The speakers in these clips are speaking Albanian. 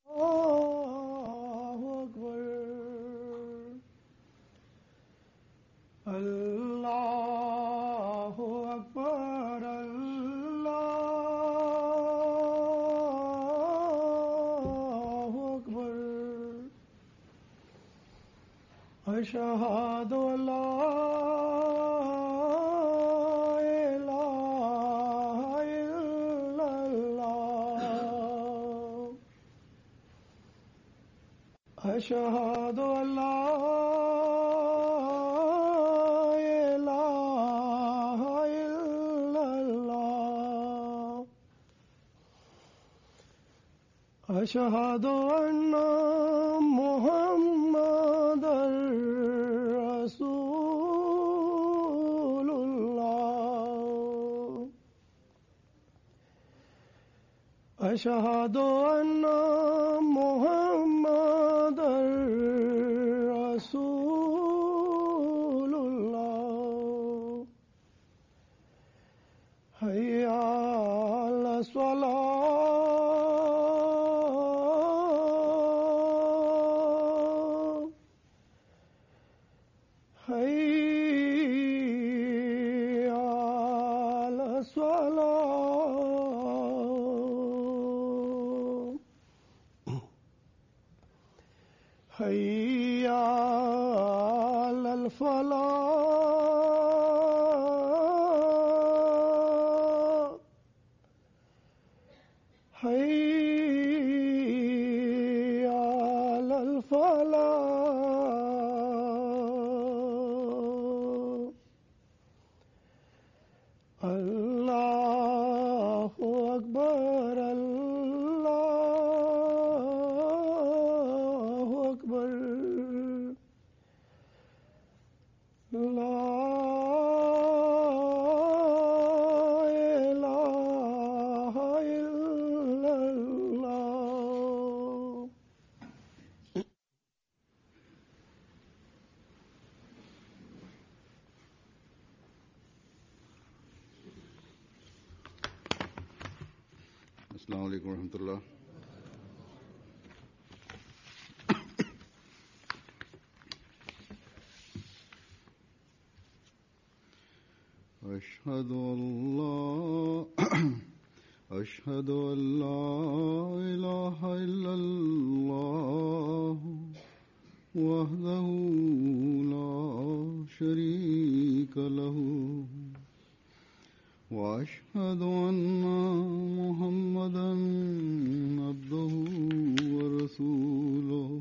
अल्लाहु अकबर अल्लाहु अकबर अशहदु अल्ला इलाहा इल्लल्लाह अशहदु अल्ला अशहदु अन्ना मुहम्मदर रसूलुल्लाह अशहदु अन्ना मुहम्मदर रसूलुल्लाह हय्या अला स्वलाह हय्या अलल फलाह हय्या अलल फलाह अल्लाहु अकबर अस्सलामु अलैकुम रहमतुल्लाह। अशहदु अल्ला इलाहा इल्लल्लाह वहदहु ला शरीका लहू وأشهد أن محمدا عبده ورسوله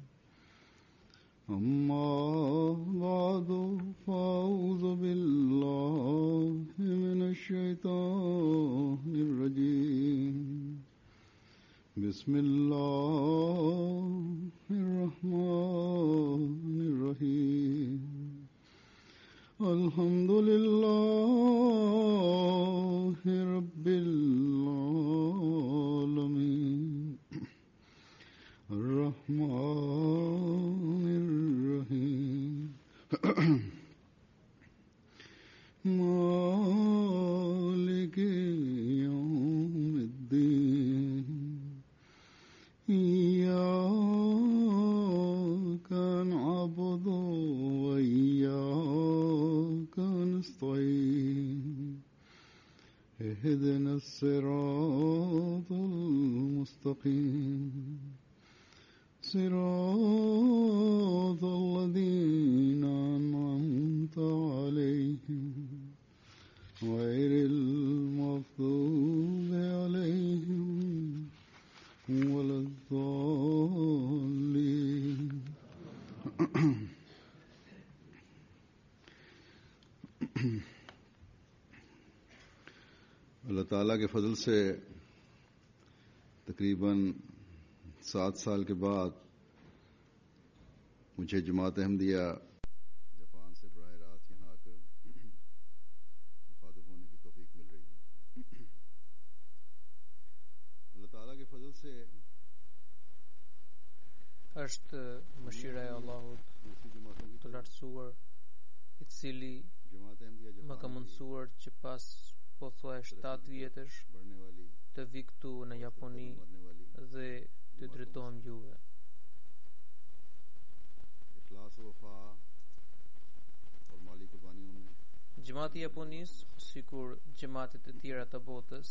أما بعد فأعوذ بالله من الشيطان الرجيم بسم الله الرحمن الرحيم الحمد لله رب العالمين الرحمن الرحيم مالك يوم الدين إياك نعبد وإياك نستعين اهدنا الصراط المستقيم صراط الذين أنعمت عليهم غير المغضوب عليهم ولا الضالين अल्लाह ताला के फजल से तकरीबन 7 साल के बाद मुझे जमात अहमदिया जापान से बराह रास्त यहाँ आकर मुखातिब होने की तौफीक मिल रही है। अल्लाह ताला के फजल से është mëshira e Allahut të lartësuar, i cili më ka mundësuar që pas po thua 7 vjetësh të vi këtu në Japoni dhe të drejtohem juve. इखलास व वफा और माली कुर्बानियों में Gjemati i Japonisë, sikur gjematet e tjera të botës,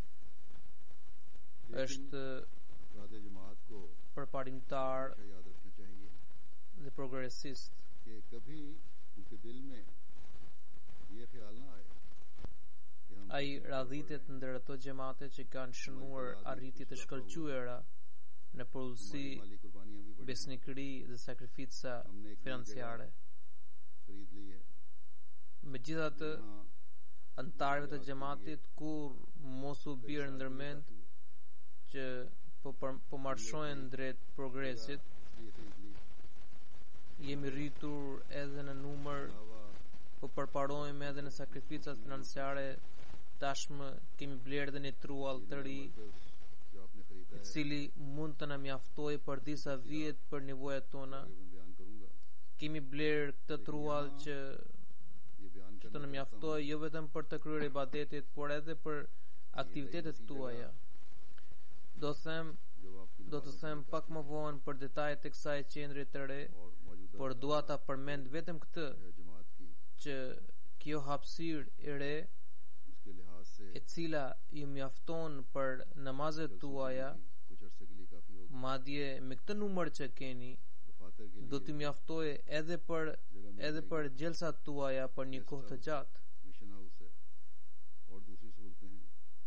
është रात जमात को përparimtar हमेशा याद रखना चाहिए dhe progresist. कि कभी उनके दिल में ये ख्याल ना आए कि हम Ai radhitet ndër ato gjemate që kanë shënuar arritje të shkëlqyera në përullësi, माली कुर्बानियां भी बड़ी besnikëri dhe sakrifica financiare. खरीद ली है Megjithatë, हाँ antarëve të gjematit kur mos u birë ndërmend që po marshojnë drejt progresit, ये खरीद ली jemi rritur edhe në numër, हवा po përparojmë edhe në sakrificat financiare. Tashmë kemi blerë edhe një truall të ri, जो आपने खरीदा i है cili mund të na mjaftojë për disa vjet për nevojat tona. आगे मैं बयान करूंगा Kemi blerë këtë truall që ये बयान të na mjaftojë jo vetëm për të kryer ibadetit, por edhe për aktivitetet tuaja. Do të them pak më vonë për detajet e kësaj qendre të re, और मौजूदा por dua ta përmend vetëm këtë, जमात की që kjo hapësirë e re, उसके लिहाज से e cila ju mjafton për namazet tuaja, कुछ अरसे के लिए काफी होगी madje me këtë numër që keni, दफातर के do लिए t'ju mjaftojë edhe për gjelsat tuaja për një kohë të gjatë. Mission house है और दूसरी सहूलतें हैं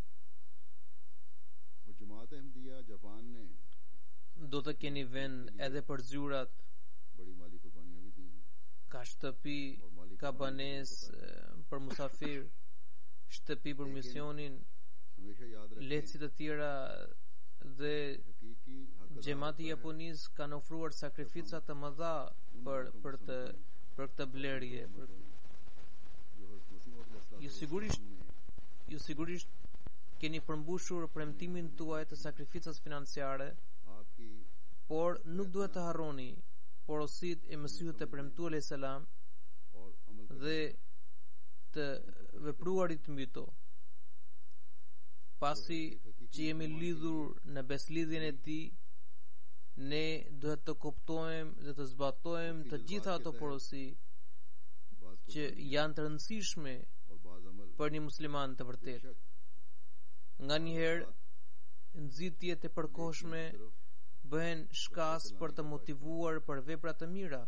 और जमात अहमदिया जापान ने Do të keni vend edhe për zyrat, बड़ी माली कुर्बानियां भी दी हैं ka shtëpi, ka banesë për musafir, shtëpi për misionin, हमेशा याद रखें lehtësi të tjera dhe हकीकी हक अदा gjemati i Japonisë kanë ofruar sakrifica të mëdha për këtë blerje. जो हज़रत मसीह मौद Ju sigurisht keni përmbushur premtimin tuaj të sakrificas financiare, आपकी por nuk duhet të harroni porositë e Mesihut të premtuar alayhis salam और अमल dhe të vepruarit mbi to. Pasi që jemi lidhur në beslidhjen e tij, ne duhet të kuptojmë dhe të zbatojmë të gjitha ato porosi बाज़ që janë të rëndësishme और बाज़ अमल për një musliman të vërtet. बेशक Nga njëherë, nxitjet e përkohshme तरफ bëhen shkas për të motivuar për vepra të mira.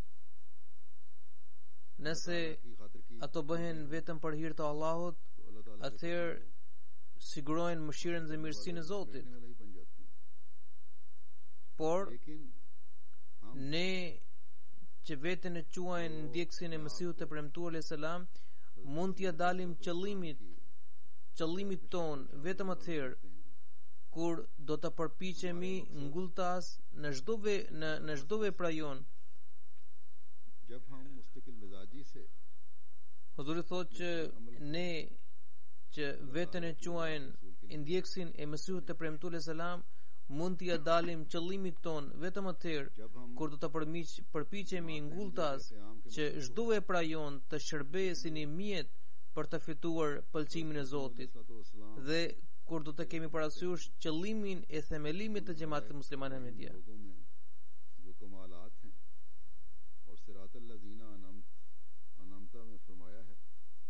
Nëse की खातिर की ato bëhen vetëm për hir të Allahut, तो अल्लाह ताला atëherë sigurojnë mëshirën dhe mirësinë e Zotit. वाला ही बन जाते हैं Por लेकिन हम ne që veten e quajnë ndjekësin e Mesihut të premtuar alayhis salam, mund t'ia dalim qëllimit ton vetëm atëherë kur do të përpiqemi ngulltas në çdo vepra jon. जब हम मुस्तकिल मिजाजी से Huzuri thotë që ne që veten e quajnë ndjekësin e Mesihut të premtuar alayhis salam, mund t'ia dalim qëllimit ton vetëm atëherë जब हम kur do të përpiqemi ngulltas që çdo vepra jon të shërbejë si një mjet për të fituar pëlqimin e Zotit, dhe kur do të kemi parasysh qëllimin e themelimit të xhamatit musliman Ahmedia. लोगों में जो कमालात हैं और सिरातल लजीना अनमता में फरमाया है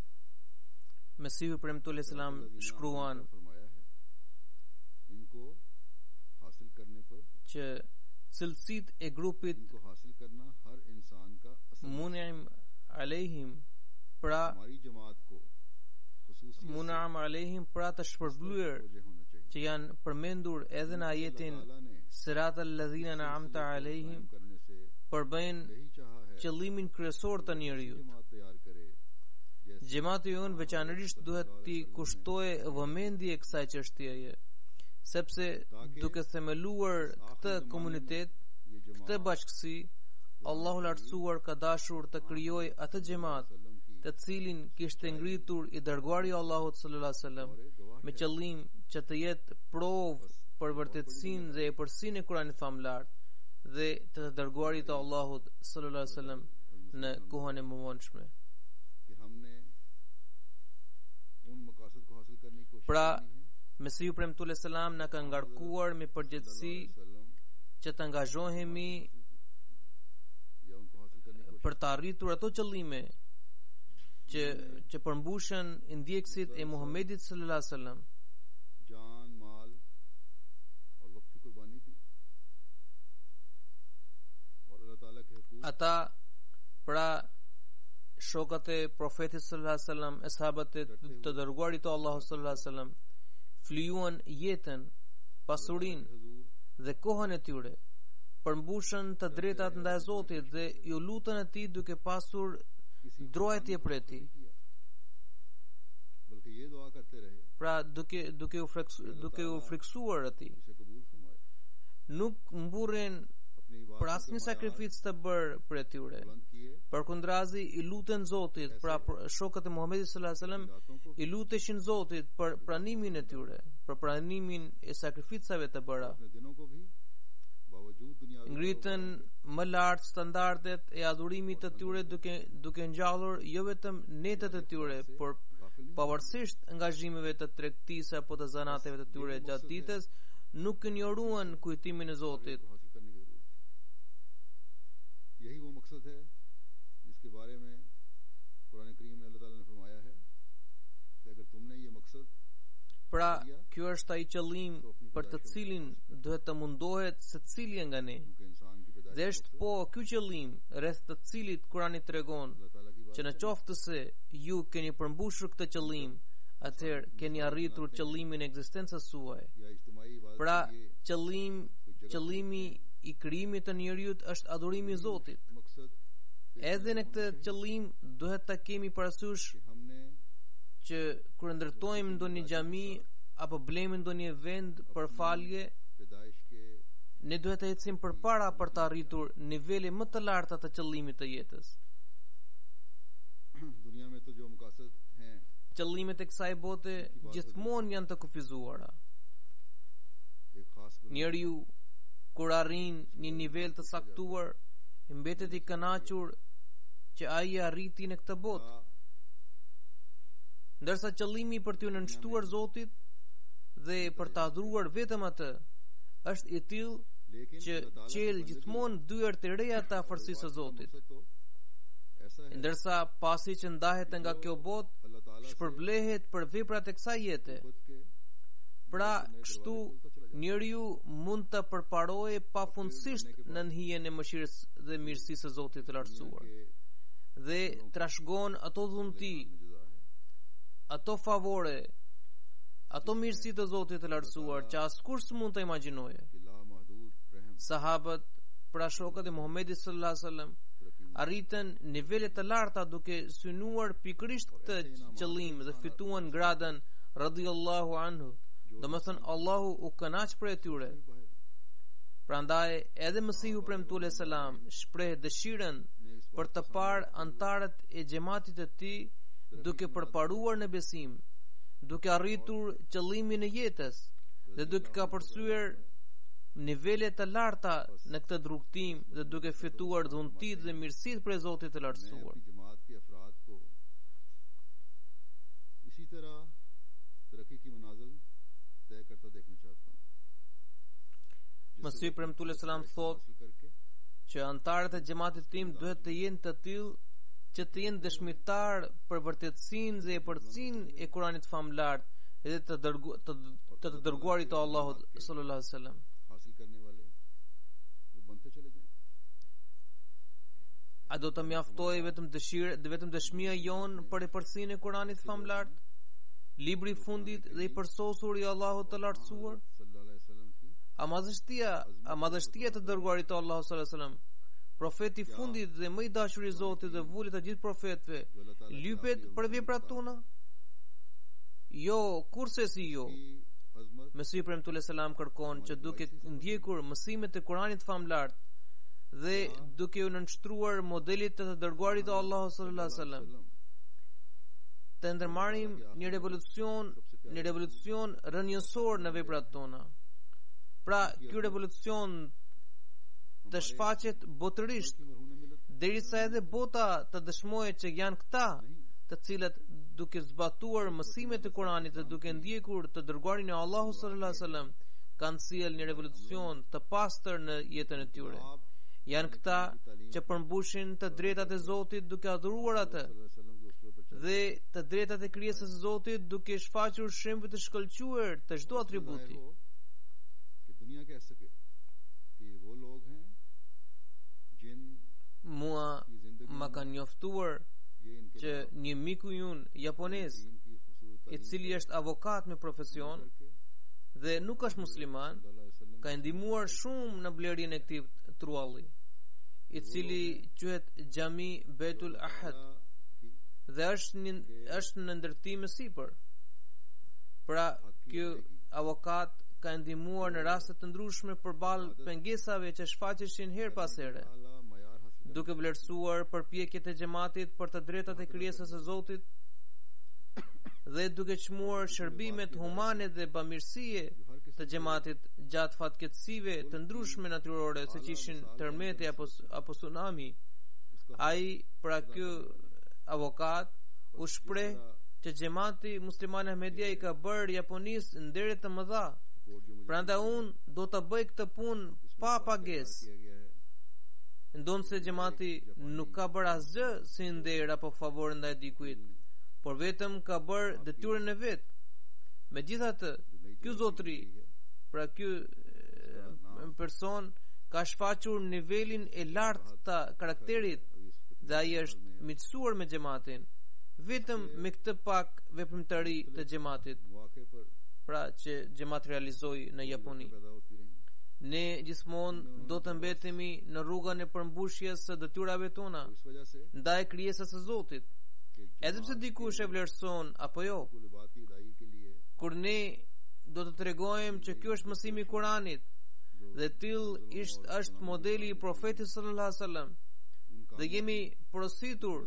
Mesihu premtuar alayhis salam shkruan फरमाया है इनको हासिल करने पर që cilësitë e grupit इनको हासिल करना हर इंसान का असल Mun'im alehim, pra हमारी जमात को खुसूसी Mun'am alehim, pra të shpërblyer होना चाहिए që janë përmendur edhe në ajetin ताला ने Siratal ladhina an'amta alehim, करने से përbëjnë यही चाहा है qëllimin kryesor të njeriut. जमात तैयार करे जैसे Gjemati jon veçanërisht duhet t'i kushtojë vëmendje kësaj çështjeje, sepse duke themeluar këtë komunitet, ये këtë bashkësi, Allahu lartësuar ka dashur të krijojë atë xhamat të cilin kishte ngritur i dërguari i Allahut sallallahu alaihi wasallam me qëllim që të jetë provë për vërtetësinë dhe epërsinë e Kuranit famlar dhe të dërguarit të Allahut sallallahu alaihi wasallam në kohën e mëvonshme. कि हमने उन मकासद को हासिल करने की कोशिश Pra, करनी है Mesihu premtuar alayhis salam na ka ngarkuar me përgjegjësi सल्लल्लाहु अलैहि वसल्लम që të angazhohemi या उनको हासिल करने की për të arritur ato qëllime që përmbushen ndjekësit e Muhamedit sallallahu alaihi wasallam. जान माल और वक्त की कुर्बानी की और अल्लाह ताला के हुकूक Ata pra shokët e profetit sallallahu alaihi wasallam, e sahabët e të dërguarit të Allahut sallallahu alaihi wasallam flijuan jetën, pasurinë हुजूर dhe kohën e tyre, përmbushën të drejtat ndaj Zotit dhe ju lutën atij duke pasur drojtje për ti. बल्कि ये दुआ करते रहे Pra duke u friksuar atij, इसे कबूल फरमाए nuk mburren अपनी për asnjë sakrificë të bërë për tyre. बुलंद किए Përkundrazi i lutën Zotit, pra shokët e Muhamedit sallallahu alaihi wasallam i luteshin Zotit për pranimin e tyre, për pranimin e sakrificave të bëra. अपने दिनों को भी बावजूद दुनिया Ngritën më lart standardet e adhurimit të tyre duke ngjallur jo vetëm netët e tyre, por pavarësisht angazhimeve të tregtisë apo të zanateve të tyre gjatë ditës, nuk injoruan kujtimin e Zotit. को हासिल करने की जरूरत है। यही वो मकसद है जिसके बारे में कुरान करीम में अल्लाह ताला ने फरमाया है कि अगर तुमने ये मकसद Pra, ky është ai qëllim për të cilin duhet të mundohet secili nga ne. क्योंकि इंसान की पैदाइश Dhe është po ky qëllim rreth të cilit Kurani tregon अल्लाह ताला की që në qoftë se ju keni përmbushur këtë qëllim, atëherë keni arritur qëllimin e ekzistencës suaj. या इज्तिमाई इबादत Pra, के लिए qëllimi i krijimit të njerëzit është adhurimi i Zotit. मकसद Edhe në këtë qëllim duhet ta kemi parasysh कि हमने që kur ndërtojmë ndonjë xhami apo blejmë ndonjë vend për falje, पैदाइश के ne duhet të ecim përpara për të arritur nivele më të larta të qëllimit të jetës. दुनिया में तो जो मकासद हैं Qëllimet e kësaj bote gjithmonë janë të kufizuara. एक खास Njeriu kur arrin një nivel të saktuar, mbetet i kënaqur që ai arriti në këtë botë, ndërsa qëllimi për t'u nënshtuar Zotit dhe për të adhuruar vetëm atë është i tillë लेकिन që qel gjithmonë dyert e reja të afërsisë së Zotit. मकसद तो ऐसा है Ndërsa pasi që ndahet nga kjo botë, अल्लाह ताला से shpërblehet për veprat e kësaj jete. खुद के Pra, kështu njeriu mund të përparojë pafundësisht në hijen e mëshirës dhe mirësisë së Zotit të lartësuar, dhe trashëgon ato dhunti, जज़ा है ato favore, ato mirësi të Zotit të lartësuar që askush s'mund të imagjinojë. कि ला महदूद रहम Sahabët, pra shokët e Muhamedit sallallahu alaihi wasallam, arritën nivele të larta duke synuar pikërisht këtë qëllim dhe fituan gradën radhiyallahu anhu. Domethënë Allahu u kënaq për tyre. Prandaj edhe Mesihu premtuar selam shpreh dëshirën për të parë antarët e xhamatit të tij duke përparuar në besim, duke arritur qëllimin e jetës dhe duke ka përsyer nivele të larta në këtë rrugtim dhe duke fituar dhuntit dhe mirësitë prej Zotit të मैं lartësuar. अपनी जमात के अफराद को इसी तरह तरक्की की मनाजिल तय करता देखना चाहता हूँ Mesihu premtuar selam thotë हासिल करके që antarët e xhamatit tim duhet të jenë të tillë që të jenë dëshmitar për vërtetësinë dhe epërtësinë e Kuranit famlar dhe të dërguarit të Allahut sallallahu alaihi wasallam. हासिल करने वाले वो बनते चले जाएं A do të mjaftojë vetëm dëshmia jonë për epërtësinë e Kuranit famlar, libri i fundit dhe i përsosur i Allahut të lartësuar? सल्लल्लाहु अलैहि वसल्लम की A madhështia të dërguarit të Allahut sallallahu alaihi wasallam, profeti i fundit dhe më i dashur i Zotit dhe vulli të gjithë profetëve, lypet për veprat tona? Jo, kurse si jo. Azmat Mesihu premtuar selam kërkon që duke ndjekur mësimet e Kuranit famlar dhe duke u nënshtruar modelit të dërguarit të Allahut sallallahu alaihi wasallam, të ndërmarrim një revolucion rënjësor në veprat tona. Pra, ky revolucion të shfaqet botërisht, derisa edhe bota të dëshmojë që janë këta të cilët duke zbatuar mësimet e Kuranit dhe duke ndjekur të dërguarin e Allahut sallallahu alaihi wasallam kanë sjell një revolucion të pastër në jetën e tyre. Janë këta që përmbushin të drejtat e Zotit duke adhuruar atë dhe të drejtat e krijesës së Zotit duke shfaqur shembuj të shkëlqyer të çdo atributi. Mua ma kanë njoftuar që një miku jun japonez, i cili është avokat me profesion dhe nuk është musliman, ka ndihmuar shumë në blerjen e këtij trualli, i cili quhet Xhami Baitul Ahad dhe është në ndërtim sipër. Pra, ky avokat ka ndihmuar në raste të ndryshme përballë pengesave që shfaqeshin her pas here, duke vlerësuar përpjekjet e xhamatit për të drejtat e krijesës së Zotit dhe duke çmuar shërbimet humane dhe bamirësie të xhamatit gjatë fatkeqësive të ndryshme natyrore, siç ishin tërmeti apo tsunami. Ai, pra ky avokat, u shpreh që xhamati musliman Ahmedia i ka bërë Japonisë ndere të mëdha. Prandaj unë do të bëj këtë punë pa pagesë. Ndonë se xhamati nuk ka bërë asgjë si nder apo favor ndaj dikujt, por vetëm ka bërë detyrën e vet. Megjithatë, ky zotëri, pra ky person ka shfaqur nivelin e lartë të karakterit dhe ai është miqësuar me xhamatin vetëm me këtë pak veprimtari të xhamatit, pra që xhamati realizoi në Japoni. Ne gjithmonë do të mbetemi në rrugën e përmbushjes së detyrave tona ndaj krijesës së Zotit, edhe pse dikush e vlerëson apo jo. Kur ne do të tregojmë që ky është mësimi i Kuranit dhe till është modeli i profetit sallallahu alaihi wasallam dhe jemi porositur,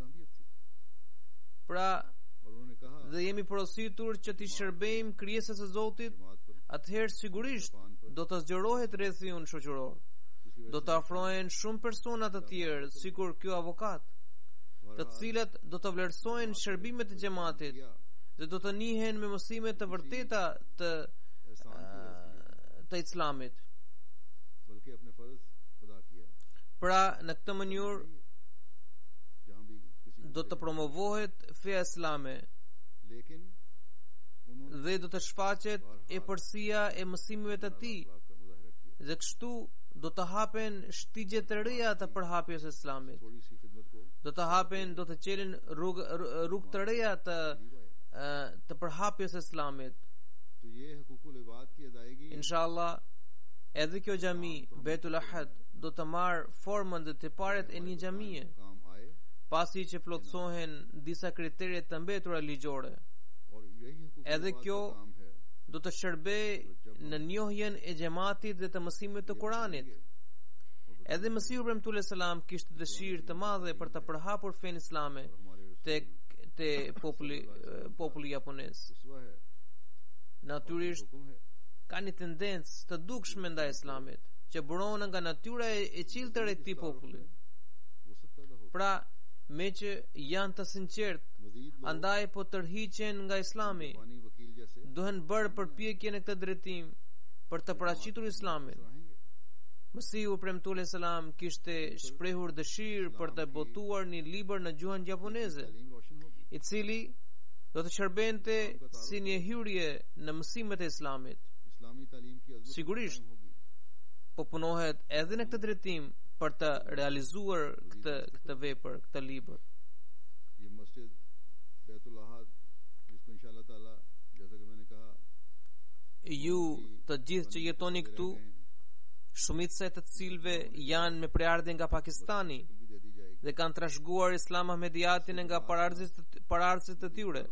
pra dhe jemi porositur që t'i shërbejmë krijesës së Zotit, atëherë sigurisht do të zgjerohet rrethi unë shoqëror. Do të afrohen shumë persona të tjerë, sikur ky avokat, të cilët do të vlerësojnë shërbimet e xhamatit dhe do të njihen me mësime të vërteta të Islamit. Pra, në këtë mënyrë do të promovohet feja islame dhe do të shfaqet e përsia e mësimeve të tij, dhe kështu do të hapen shtigje të reja të përhapjes së Islamit. Do të qelen rrugë të reja të përhapjes së Islamit. Inshallah, edhe kjo xhami Baitul Ahad do të marrë formën dhe tiparet e një xhamie, pasi që plotësohen disa kriterje të mbetura ligjore. Edhe kjo do të shërbej në njohjen e xhamatit dhe të mësimeve të Kuranit. Edhe Mesihu premtues selam kishte dëshirë të madhe për të përhapur fenë islame te populli japonez. Natyrisht ka një tendencë të dukshme ndaj islamit, që buron nga natyra e qiltër e këtij populli. Pra, me që janë të sinqert, andaj po tërhiqen nga islami, duhen bërë përpjekje në këtë drejtim për të paraqitur islamin. Mesihu premtues selam kishte shprehur dëshirë për të botuar një libër në gjuhën japoneze, i cili do të shërbente si një hyrje në mësimet e islamit. Sigurisht po punohet edhe në këtë drejtim për të realizuar këtë vepër, këtë libër. Ju të gjithë që jetoni këtu, shumica të cilëve janë me preardhje nga Pakistani dhe kanë trashëguar Islam Ahmediatin nga paraardhësit të tyre,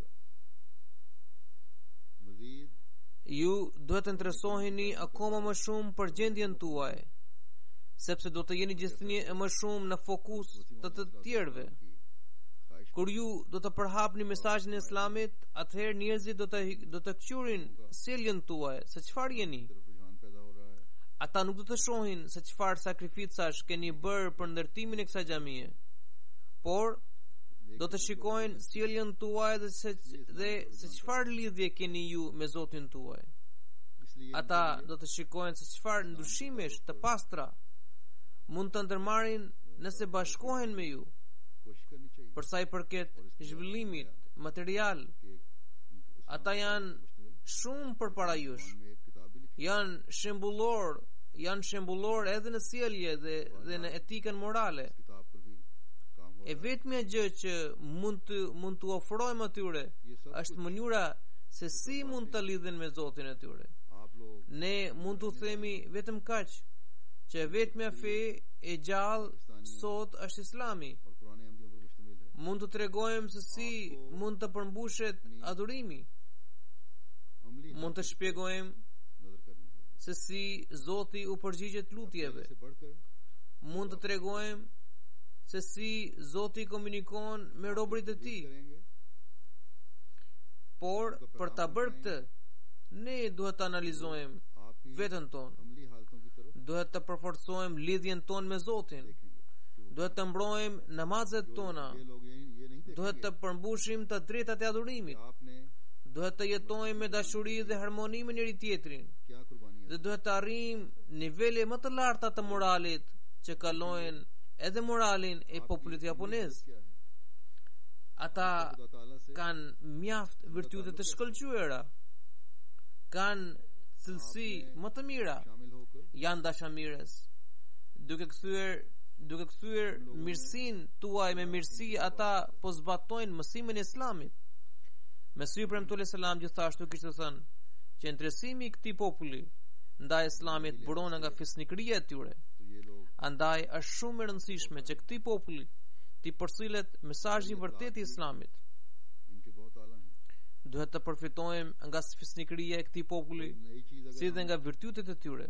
ju duhet të interesoheni akoma më shumë për gjendjen tuaj, sepse do të jeni gjithnjë më shumë në fokus të tjerëve. Kur ju do të përhapni mesazhin e Islamit, atëherë njerëzit do të këshurin sjelljen tuaj, se çfarë jeni. Ata nuk do të shohin se çfarë sakrificash keni bërë për ndërtimin e kësaj xhamie, por do të shikojnë sjelljen tuaj dhe se çfarë lidhje keni ju me Zotin tuaj. ata do të shikojnë se çfarë ndryshimesh të pastra mund të ndërmarrin nëse bashkohen me ju. Për sa i përket zhvillimit material, ata janë shumë përpara jush. Janë shembullor edhe në sjellje dhe në etikën morale. E vetmja gjë që mund të ofrojmë atyre është mënyra se si mund të lidhen me Zotin e tyre. Ne mund të themi vetëm kaq, që vetmja fe e gjallë sot është Islami. Mund të tregojmë se si mund të përmbushet adhurimi. Mund të shpjegojmë se si Zoti u përgjigjet lutjeve. Mund të tregojmë se si Zoti komunikon me robërit e tij. Por për ta bërë këtë, ne duhet të analizojmë veten tonë. Duhet të përforcojmë lidhjen tonë me Zotin. Duhet të mbrojmë namazet tona. Duhet të përmbushim të drejtat e adhurimit. Duhet të jetojmë me dashuri dhe harmoni me njëri tjetrin. Dhe duhet të arrijmë nivele më të larta të moralit që kalojnë edhe moralin e popullit japonez. Ata kanë mjaft virtyte të shkëlqyera, kanë cilësi më të mira, janë dashamirës. Duke kthyer mirësinë tuaj me mirësi, ata po zbatojnë mësimin e Islamit. Mesiu premtues selam gjithashtu kishte thënë që interesimi i këtij populli ndaj Islamit buron nga fisnikëria e tyre. Andaj është shumë e rëndësishme që këtij populli t'i përcillet mesazhi i vërtetë i Islamit. Duhet të përfitojmë nga fisnikëria e këtij populli, si dhe nga virtytet e tyre.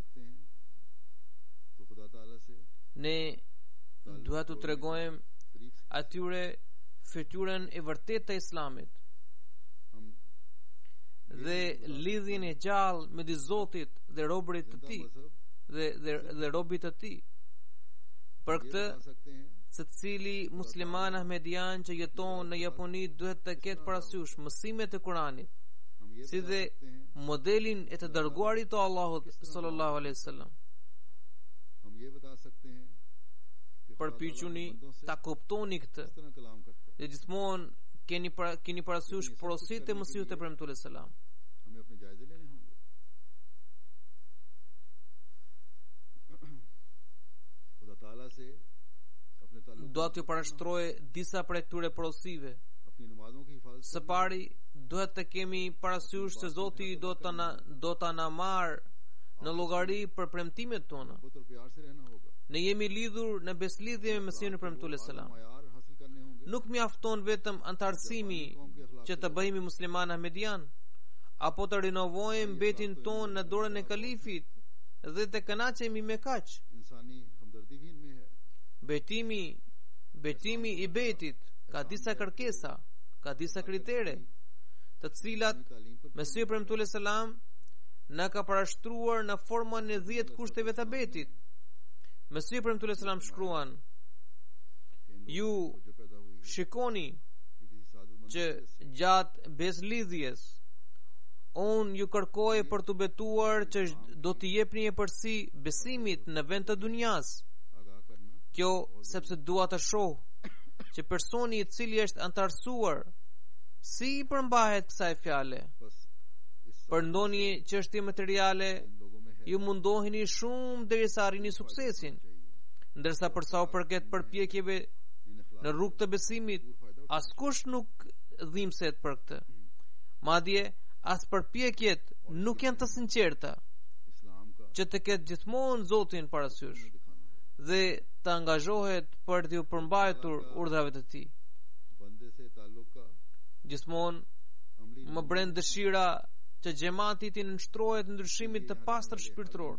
Ne duhet të tregojmë atyre fytyrën e vërtetë të Islamit dhe lidhjen e gjallë midis Zotit dhe robërit të tij dhe robit të tij. Për këtë, secili musliman ahmedian që jeton në Japoni duhet të ketë parasysh mësimet e Kuranit, si dhe modelin e të dërguarit të Allahut sallallahu alaihi wasallam. Përpiquni ta kuptoni këtë dhe gjithmonë keni parasysh porositë e Mesihut e premtues selam. Do t'ju parashtroj disa prej këtyre porosive. Së pari, duhet të kemi parasysh se Zoti do ta na marr në llogari për premtimet tona. Ne jemi lidhur në beslidhje me Mesihun e premtues selam. Nuk mjafton vetëm antarësimi që të bëhemi musliman ahmedian, apo të rinovojmë betin ton në dorën e kalifit dhe të kënaqemi me kaq. Betimi i betit ka disa kërkesa, ka disa kritere, të cilat Mesiu premtues selam na ka parashtruar në formën e 10 kushteve të betit. Mesiu premtues selam shkruan: ju shikoni që gjatë beslidhjes unë ju kërkoj për të betuar që do t'i jepni e përsi besimit në vend të dunjas. Kjo sepse dua të shoh që personi i cili është antarësuar si i përmbahet kësaj fjale. Për ndonjë çështje materiale ju mundoheni shumë derisa arrini suksesin, ndërsa për sa u përket përpjekjeve në rrugë të besimit, askush nuk dhimbset për këtë. Madje as përpjekjet nuk janë të sinqerta, që të ketë gjithmonë Zotin parasysh dhe të angazhohet për t'u përmbajtur urdhrave të tij. Gjithmonë më bren dëshira që xhamati të nënshtrohet në ndryshimin të pastër shpirtëror.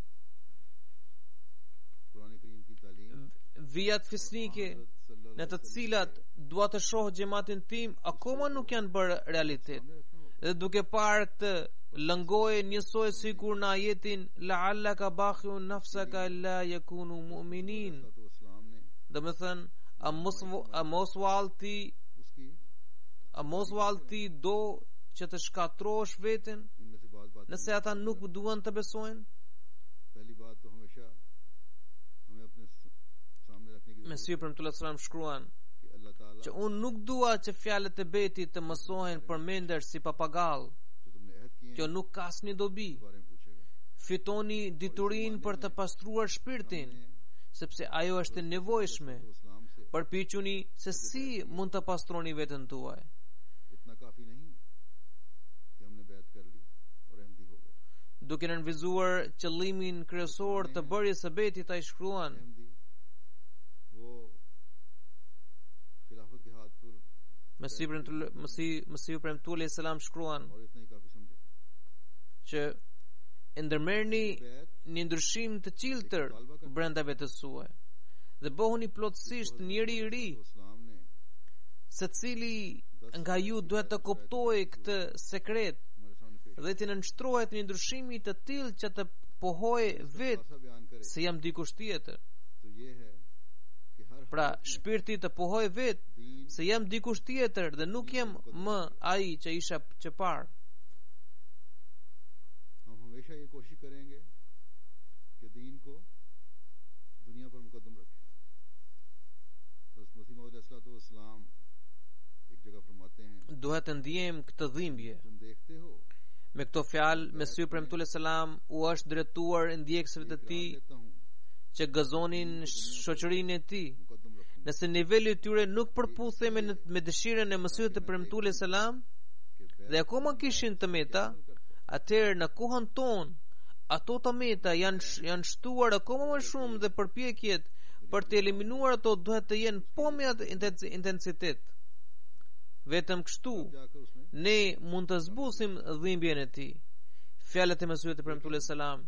Vijat fisnike në të cilat dua të shoh xhamatin tim akoma nuk janë bërë realitet. Dhe duke parë këtë, lëngoj njësoj sikur në ajetin la'allaka bakhiun nafsaka la yakunu mu'minin. Dhe me thënë, a mos valti do që të shkatrosh veten nëse ata nuk duan të besojnë? पहली बात तो हमेशा हमें अपने सामने रखने की Mesiu premtuar sallam shkruan कि अल्लाह ताला që unë nuk dua që fjalët e betit të mësohen përmendesh si papagall. जो तुमने अहद किए Kjo nuk ka asnjë dobi. के बारे में पूछेगा. Fitoni diturinë për të pastruar shpirtin, sepse ajo është e nevojshme. तो इस्लाम से Përpiquni se si mund të pastroni veten tuaj. इतना काफी नहीं कि हमने बैत कर ली और अहमदी हो गए. Duke nënvizuar qëllimin kryesor të bërjes së betit, ai shkruan: Ahmadi वो खिलाफत के हाथ पर Mesiu premtuar salam shkruan और इतना ही काफी समझे. që ndërmerrni बैत një ndryshim të cilëtër brenda vetes suaj dhe bëhuni plotësisht njeri i ri. तो इस्लाम ने Secili nga ju duhet të kuptojë këtë sekret हमारे सामने पेश dhe të nënshtrohet një ndryshimi të tillë që të pohojë vetë ऐसा बयान करे se jam dikush tjetër. तो ये है कि हर Pra, हालत में shpirti të pohojë vetë दीन se jam dikush tjetër dhe nuk jam më ai që isha që parë. हम हमेशा ये कोशिश करेंगे कि दीन को दुनिया पर मुकद्दम रखें. बस मसीह मौद अलैहिस्सलाम एक जगह फरमाते हैं, Duhet të ndjejmë këtë dhimbje. तुम देखते हो Me këto fjalë, Mesiu premtuar salam u është drejtuar ndjekësve të इकरार tij लेता हूँ që gëzonin shoqërinë e tij. Muqaddam रखूंगा Nëse niveli i tyre nuk përputhej me dëshirën e Mesiut të premtuar salam कि बैत dhe akoma kishin të meta, atëherë në kohën tonë ato të meta janë shtuar akoma më shumë dhe përpjekjet për të eliminuar ato duhet të jenë po me atë intensitet. Vetëm kështu जाकर उसमें ne mund të zbusim dhimbjen e tij. Fjalët e Mesiut të premtuar salam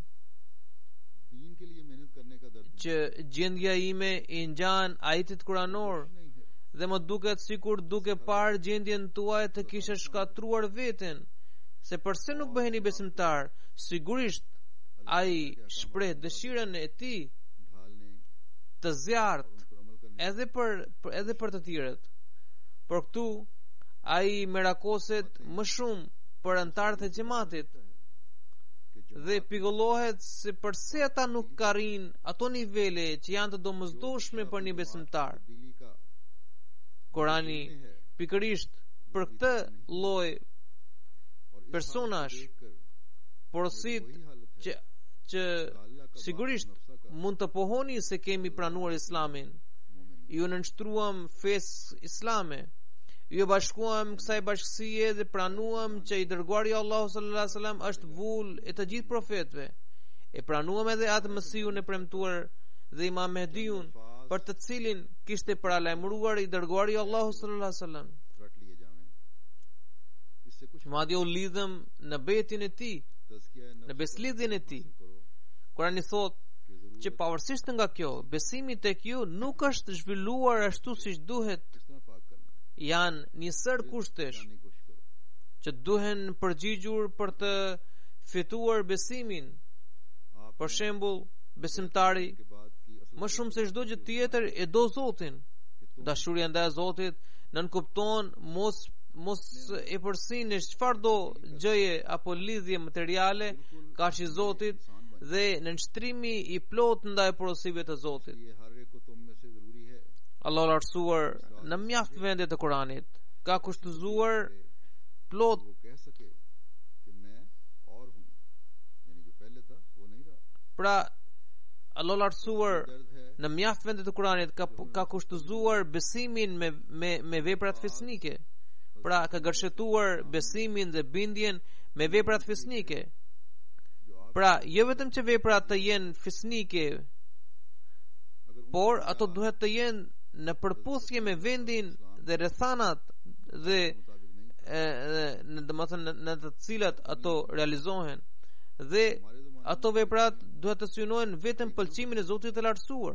दीन के लिए मेहनत करने का दर्द që gjendja ime i ngjan ajetit kuranor नहीं है. dhe më duket sikur duke parë gjendjen tuaj të kishe shkatruar veten, se përse nuk bëheni besimtar? Sigurisht ai shpreh dëshirën e tij ढालने të zjarrt उन पर अमल करने edhe për të tjerët. Por këtu ai merakoset më shumë për antarët e xhamatit कि dhe pikëllohet se përse ata nuk arrin ato nivele që janë të domosdoshme për një besimtar. दिली का Kurani pikërisht për këtë lloj और इस personash हालत को देखकर porosit वही हालत है që sigurisht mund të pohoni se kemi pranuar Islamin, ju nënshtruam fesë islame, ju bashkuam kësaj bashkësie dhe pranuam që i dërguari Allahu sallallahu alaihi wasallam është vull e të gjithë profetëve. E pranuam edhe atë Mesiun e premtuar dhe Imam Mehdiun për të cilin kishte paralajmëruar i dërguari Allahu sallallahu alaihi wasallam. रट लिए जावें. इससे कुछ Madje u lidhëm në betin e tij, तज़किया në beslidhjen e tij. करो Kurani thot कि जरूर që pavarësisht nga kjo, besimi tek ju nuk është zhvilluar ashtu siç duhet. किस तरह पाक करना Janë një sër kushtesh जानने की कोशिश करो. që duhen përgjigjur për të fituar besimin. आप Për shembull, besimtari के बाद की असल më shumë se çdo gjë tjetër e do Zotin. Dashuria ndaj Zotit nënkupton mos e përsinesh çfarëdo gjëje apo lidhje materiale kaq i Zotit dhe nënshtrimi i plot ndaj porosive të Zotit. ये हर एक को तुम में से जरूरी है Allah lartësuar në mjaft vende të Kuranit ka kushtëzuar plot वो कह सके कि मैं और हूँ, यानी जो पहले था वो नहीं रहा. pra Allah lartësuar दर्द है në mjaft vende të Kuranit ka kushtëzuar besimin me veprat fisnike. Pra ka gërshetuar besimin dhe bindjen me veprat fisnike. जो आप Pra jo vetëm që veprat të jenë fisnike, अगर उन por ato duhet të jenë në përputhje me vendin dhe rrethanat dhe मुताबिक नहीं në domethënë në të cilat ato realizohen dhe हमारे ज़माने ato veprat duhet të synojnë vetëm pëlqimin e Zotit të lartësuar.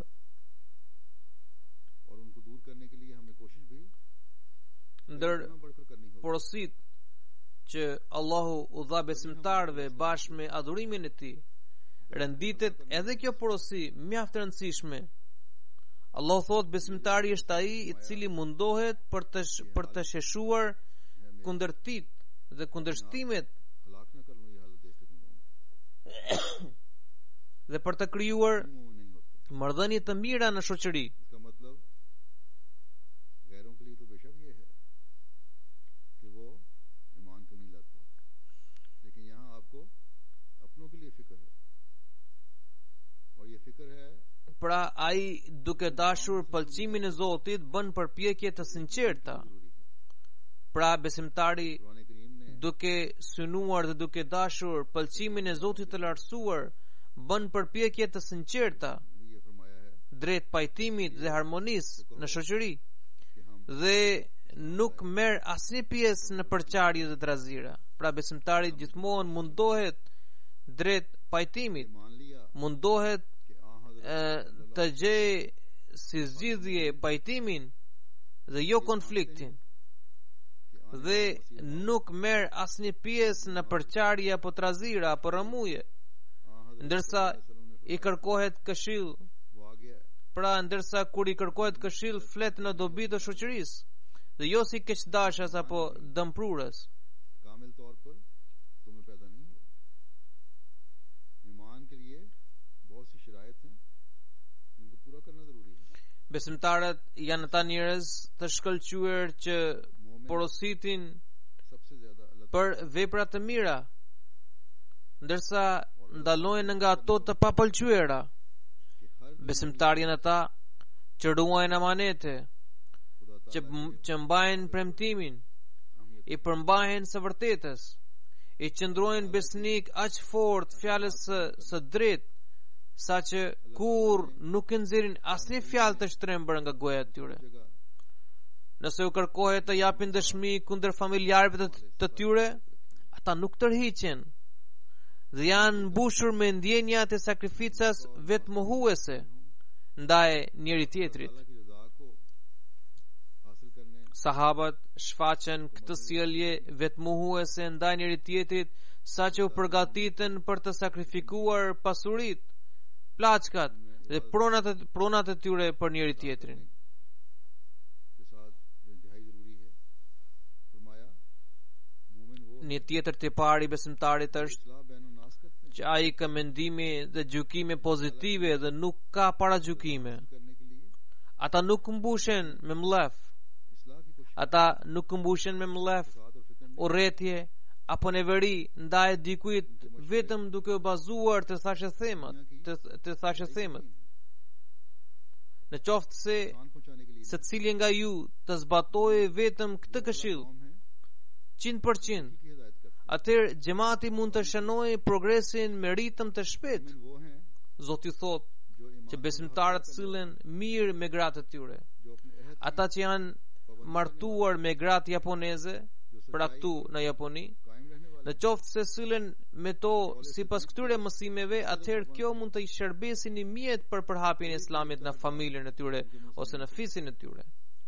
और उनको दूर करने के लिए हमें कोशिश भी Ndër इतना बढ़कर करनी होगी. porosit që Allahu u dha besimtarëve bashkë me adhurimin e tij, renditet edhe kjo porosi mjaft e rëndësishme. Allahu thot besimtari është ai i cili mundohet për të sheshuar kundërtit dhe kundërshtimet हलाक न कर लो ये हालत देख के तुम dhe për të krijuar मोमिन नहीं होते। marrëdhënie të mira në shoqëri. इसका मतलब गैरों के लिए तो बेशक ये है कि वो ईमान को नहीं लाते, लेकिन यहाँ आपको अपनों के लिए फिक्र है, और ये फिक्र है Pra ai duke dashur pëlqimin e Zotit bën përpjekje të sinqerta. जरूरी है। Pra besimtari कुरान करीम ने duke synuar dhe duke dashur pëlqimin e Zotit të lartësuar bën përpjekje të sinqerta ये फरमाया है drejt pajtimit dhe harmonisë në shoqëri कि हम dhe nuk merr asnjë pjesë në përçarje dhe trazira. Pra besimtari gjithmonë mundohet drejt pajtimit, मान लिया mundohet कि të gjej si zgjidhje pajtimin dhe jo konfliktin, dhe nuk merr asnjë pjesë në përçarje apo trazira apo rrëmuje, ndërsa i kërkohet këshill. वो आ गया है। Pra ndërsa kur i kërkohet këshill flet në dobi të shoqërisë dhe jo si keqdashës apo dëmprurës. कामिल तौर पर तुम्हें पैदा नहीं हुआ। ईमान के लिए बहुत सी शराइत हैं जिनको पूरा करना जरूरी है। Besimtarët janë ata njerëz të shkëlqyer që porositin सबसे ज्यादा अल्लाह për vepra të mira, ndërsa ndalojnë nga ato të papëlqyera. कि हर Besimtarë janë ata që ruajnë amanete, खुदा që mbajnë premtimin, i përmbahen së vërtetës, i qëndrojnë besnik aq fort fjalës së drejtë, saqë kur nuk e nxjerrin asnjë fjalë të shtrembër nga goja e tyre. जगह Nëse u kërkohet të japin dëshmi kundër familjarëve të tyre, ata nuk tërhiqen dhe janë mbushur me ndjenjat e sakrificës vetmohuese ndaj njëri tjetrit. अल्लाह की रज़ा को हासिल करने Sahabët shfaqen këtë sjellje vetmohuese ndaj njëri tjetrit saqë u përgatiten për të sakrifikuar pasuritë, plaçkat dhe pronat e tyre për njëri tjetrin. के साथ जो इंतहाई जरूरी है। फरमाया मोमिन वो Një tjetër tipar i besimtarit është इस्लाह बैन नास करते हैं që ai ka mendime dhe gjykime pozitive dhe nuk ka paragjykime. करने के लिए Ata nuk mbushen me mllef, इस्लाह की कोशिश ata nuk mbushen me mllef, साथ और फितन में urrëtie apo neveri ndaj dikujt vetëm duke u bazuar të thashë themat, të thashë themat. Në qoftë se नुकसान पहुंचाने के लिए secili nga ju të zbatojë vetëm këtë këshill कौम है 100%, की हिदायत करते atëherë xhamati mund të shënojë progresin me ritëm të shpejtë. हैं। वो हैं Zoti thotë जो që ईमान besimtarët sillen mirë me gratë e tyre. जो अपने अहद Ata që janë martuar me gratë japoneze, pra këtu në Japoni, कायम रहने वाले në qoftë se sillen me to sipas këtyre mësimeve, atëherë kjo mund të i shërbesi një mjet për përhapjen e Islamit në familjen e tyre ose në fisin e tyre.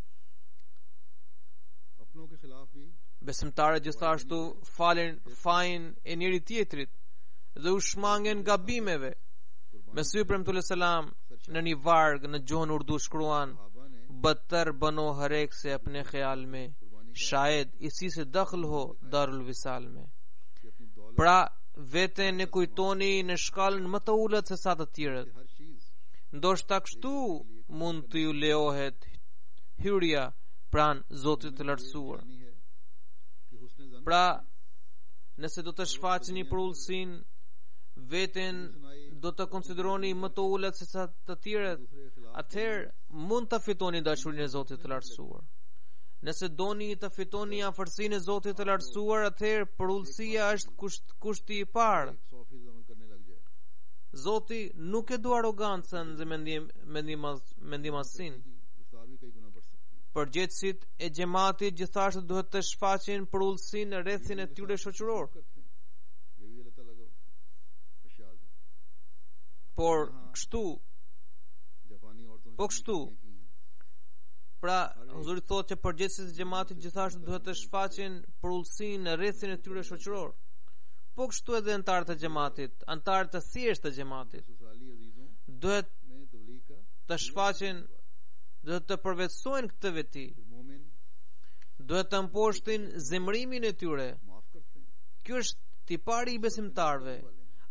अपनों के खिलाफ भी Besimtarët gjithashtu falen fajin e njëri tjetrit dhe u shmangen gabimeve. Mesih premtullah selam në një varg në gjuhën urdu shkruan: सहाबा ने बदतर बनो हर एक से अपने ख्याल में, शायद इसी से दखल हो दारुल विसाल में. कि अपनी दौलत Pra veten e kujtoni në shkallën më të ulët se sa të tjerët. हर चीज Ndoshta kështu mund të ju lejohet hyrja pran Zotit të lartësuar. यानी है कि हुस्न Zann Pra nëse do të shfaqeni për ullësinë, veten do të konsideroni më të ulët se sa të tjerët, दूसरे के खिलाफ atëherë mund të fitoni dashurinë e Zotit të lartësuar. Nëse doni të fitoni afërsinë e Zotit të lartësuar, atëherë përullësia është kushti i parë. 100% अमल करने लग जाए Zoti nuk e do arrogancën dhe mendimasin. की रफ्तार भी कई गुना बढ़ सकती है। Përgjegjësit e xhamatit gjithashtu duhet të shfaqin përullësinë në rrethin e tyre shoqëror. करते हैं ये भी अल्लाह ताला का इरशाद है। Por kështu, जापानी औरतों से Po kështu. की हैं। pra Huzuri thotë që përgjegjësit e xhamatit gjithashtu duhet të shfaqin përullësinë në rrethin e tyre shoqëror. Po kështu edhe antarët e xhamatit, antarët e thjeshtë të xhamatit ससुराली अजीजों duhet में तबलीग का të shfaqin, duhet të përvetësojnë këtë veti, फिर मोमिन duhet të mposhtin zemrimin e tyre. माफ करते हैं। Ky është tipari i besimtarëve.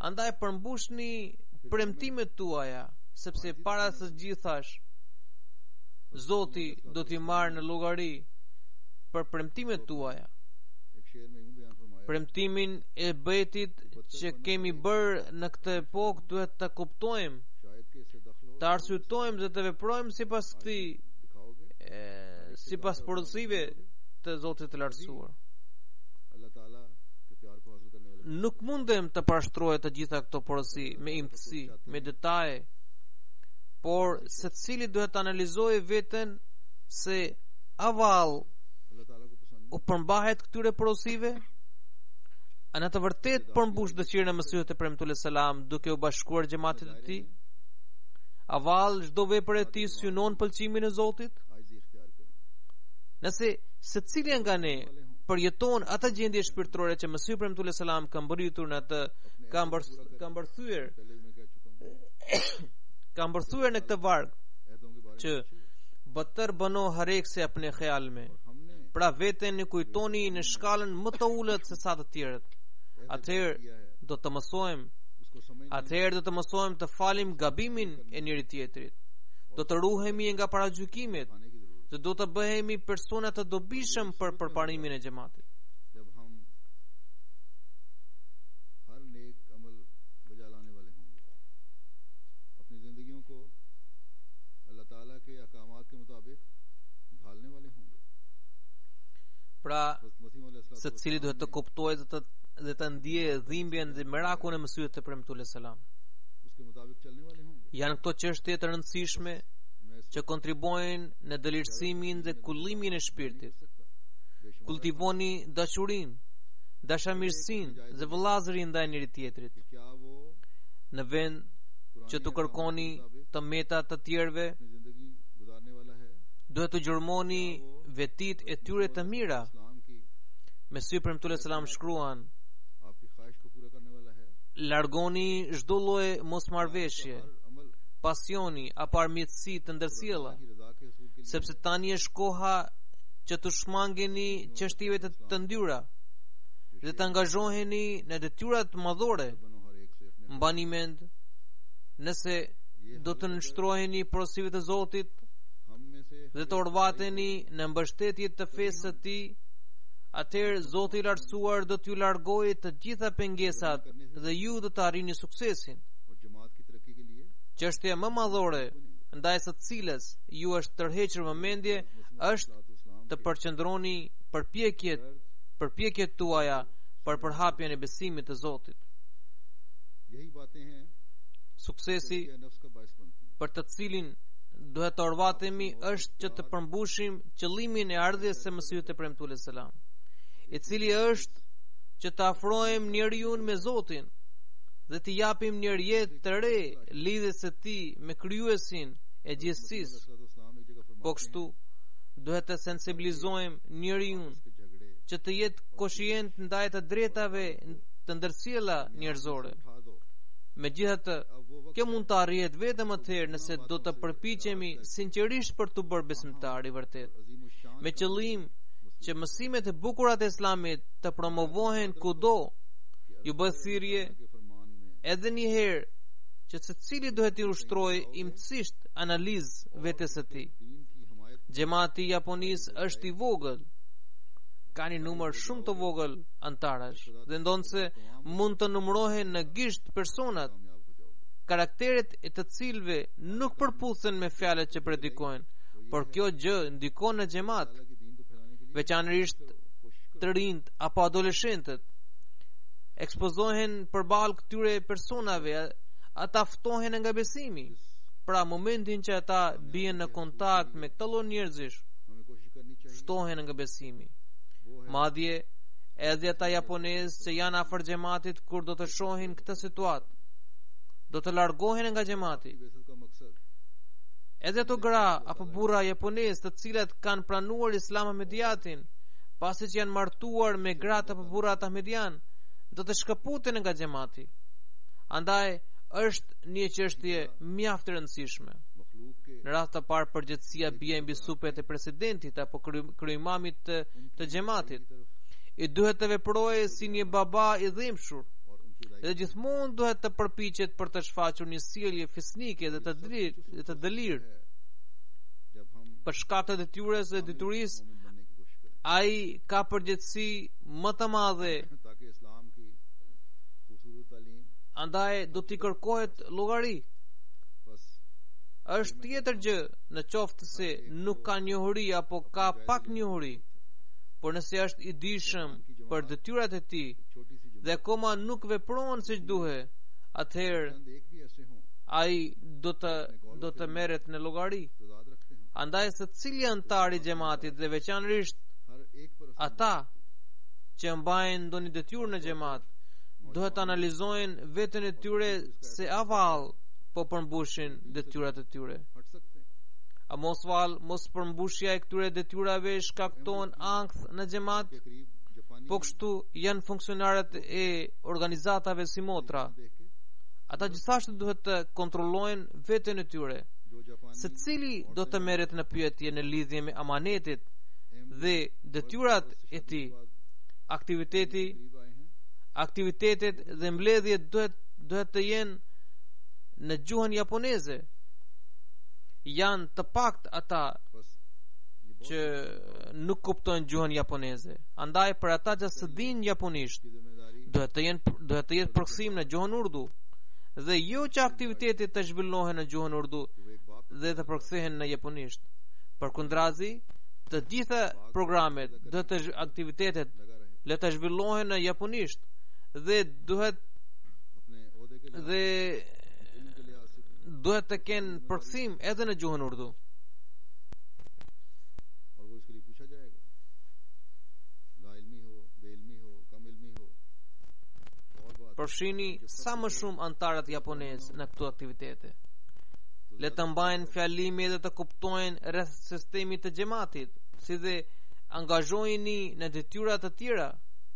Andaj përmbushni premtimet tuaja, sepse para së gjithash Zoti do t'i marrë në llogari për premtimet tuaja. एक शेर में यूं बयान फरमाया Premtimin e betit që kemi bërë në këtë epokë duhet ta kuptojmë, शायद कि इससे दखल हो ta arsytojmë dhe të veprojmë sipas këtij दिखाओगे sipas porosive të Zotit të Lartësuar. अल्लाह ताला के प्यार को हासिल करने वाले Nuk mundem të parashtrohet të gjitha këto porosi me imtësi, me detaje, por secili duhet të analizojë veten se a vallë अल्लाह ताला को पसंद u përmbahet këtyre porosive? A në të vërtet përmbush dëshirën e Mesihut të premtuar selam duke u bashkuar xhamatit të tij? A vallë çdo vepër e tij synon pëlqimin e Zotit? आजिज़ी इख्तियार करें Nëse secili nga ne përjeton atë gjendje shpirtërore që Mesihu premtuar selam ka mbërritur në atë, ka mbërthyer पहले मैं कह चुका हूं ka mbërthyer në këtë varg ऐदों के बारे që में बतर बनो हरेक se अपने ख्याल में, हमने pra veten e kujtoni në shkallën më të ulët se sa të tjerët. Atëherë do të mësojmë, उसको समझ atëherë do të mësojmë të falim gabimin e njëri tjetrit. Do të ruhemi nga paragjykimet खाने की जरूरत dhe do të bëhemi persona të dobishëm për përparimin e xhamatit. जब हम हर नेक अमल बजा लाने वाले होंगे अपनी जिंदगियों को अल्लाह ताला के अहकामात के मुताबिक ढालने वाले होंगे Pra, बस मसीह अलैहिस्सलाम secili duhet të kuptojë dhe të ndjejë dhimbjen dhe merakun e Mesihut të premtuar selam. उसके मुताबिक चलने वाले होंगे Janë këto çështje të rëndësishme मैं इस që kontribuojnë në dëlirësimin dhe kullimin e shpirtit. बेशुमार Kultivoni dashurinë, dashamirësinë dhe vëllazërinë ndaj njëri tjetrit. कि क्या वो Në vend që të kërkoni të meta të tjerëve, अपनी जिंदगी गुजारने वाला है duhet të gjurmoni vetit e tyre të mira. इस्लाम की Mesihu premtuar selam shkruan: आपकी ख्वाहिश को पूरा करने वाला है largoni çdo lloj mosmarrveshje, हर अमल pasioni apo armiqësi të ndërsjella, की रजा के रसूल के लिए sepse tani është koha që të shmangeni çështjeve të ndyra dhe të angazhoheni në detyrat madhore. बनो हर एक से अपने Mbani mend, nëse do të nënshtroheni porosive të Zotit हम में से dhe të orvateni në mbështetje të fesë së Tij, atëherë Zoti i Lartësuar do t'ju largojë të gjitha pengesat dhe ju do të arrini suksesin. और जमात की तरक्की के लिए Çështja më madhore ndaj së cilës ju është tërhequr vëmendje është të përqendroni përpjekjet tuaja për përhapjen e besimit të Zotit. यही बातें हैं Suksesi कि नफ्स का बायस बनती हैं për të cilin duhet të orvatemi është që të përmbushim qëllimin e ardhjes së Mesihut të premtuar selam, i cili është që të afrohem njeriu me Zotin dhe të japim një jetë të re lidhjes së Tij me Krijuesin e gjithësisë. इस्लाम एक जगह Po फरमाते kështu duhet të sensibilizojmë njeriu हैं कि झगड़े që të jetë koshient ndaj të drejtave të ndërsjella njerëzore. उठा दो Megjithatë, अब वो वक्त kjo mund të arrihet vetëm atëherë nëse do të përpiqemi sinqerisht për të bërë besimtar i vërtet, अजीम शान me qëllim që mësimet e bukura të Islamit të promovohen kudo. Ju bëhet thirrje के फरमान में edhe një herë që secili duhet i ushtrojë imtësisht analizë vetes së tij. दीन की हमायत Xhamati i Japonisë është i vogël, ka një numër shumë të vogël antarash dhe ndonse mund të numërohen në gisht personat, कामयाब हो जाओगे karakteret e të cilëve nuk përputhen me fjalët që predikojnë, por kjo gjë ndikon në xhamat, अल्लाह के दीन को फैलाने के लिए veçanërisht कोशिश të rinjt apo adoleshentët ekspozohen përballë këtyre personave, ata ftohen nga besimi. Pra momentin që ata bien në kontakt me këtë lloj njerëzish, हमें कोशिश करनी चाहिए ftohen nga besimi. वो है Madje edhe ata japonezë që janë afër xhamatit, kur do të shohin këtë situatë, do të largohen nga xhamati. बेसत का मकसद Edhe ato gra apo burra japonezë të cilat kanë pranuar Islam Ahmediatin, pasi që janë martuar me gratë apo burrat Ahmedian, do të shkëputen nga xhamati. Andaj është një çështje mjaft e rëndësishme. मखलूक के Në rast të parë përgjegjësia bie mbi supet e presidentit apo kryemamit të xhamatit. I duhet të veprojë si një baba i dhimbshur और उनकी dhe gjithmonë duhet të përpiqet për të shfaqur një sjellje fisnike dhe të dëlir për shkak të detyrës dhe detyrisë. Ai ka përgjegjësi më të madhe, andaj do t'i kërkohet llogari. Është tjetër gjë në qoftë se nuk ka njohuri apo ka pak njohuri, por nëse është i dijshëm për detyrat e tij dhe akoma nuk vepron siç duhet, atëherë ai do të merret në llogari. Andaj se cili antar i xhamatit dhe veçanërisht ata që mbajnë ndonjë detyrë në xhamat duhet të analizojnë veten e tyre se a vallë po përmbushin detyrat e tyre. A mos përmbushja e këtyre detyrave shkakton ankth në xhamat, po kështu janë funksionarët e organizatave si motra. Ata gjithashtu duhet të kontrollojnë veten e tyre. Se cili do të merret në pyetje në lidhje me amanetit dhe detyrat e tij. Aktivitetet dhe mbledhjet duhet të jenë në gjuhën japoneze. Janë të pakt ata që nuk kuptojnë gjuhën japoneze. Andaj për ata që s'dinë japonisht, duhet të jetë përkthim në gjuhën urdu, dhe jo që aktivitetet të zhvillohen në gjuhën urdu dhe të përkthehen në japonisht. Përkundrazi, të gjitha programet dhe aktivitetet le të zhvillohen në japonisht dhe duhet të kenë përkthim edhe në gjuhën urdu. Përfshini sa më shumë antarët japonez në këto aktivitete. Le të mbajnë fjalime dhe të kuptojnë rreth sistemit të xhamatit, si dhe angazhoheni në detyra të tjera.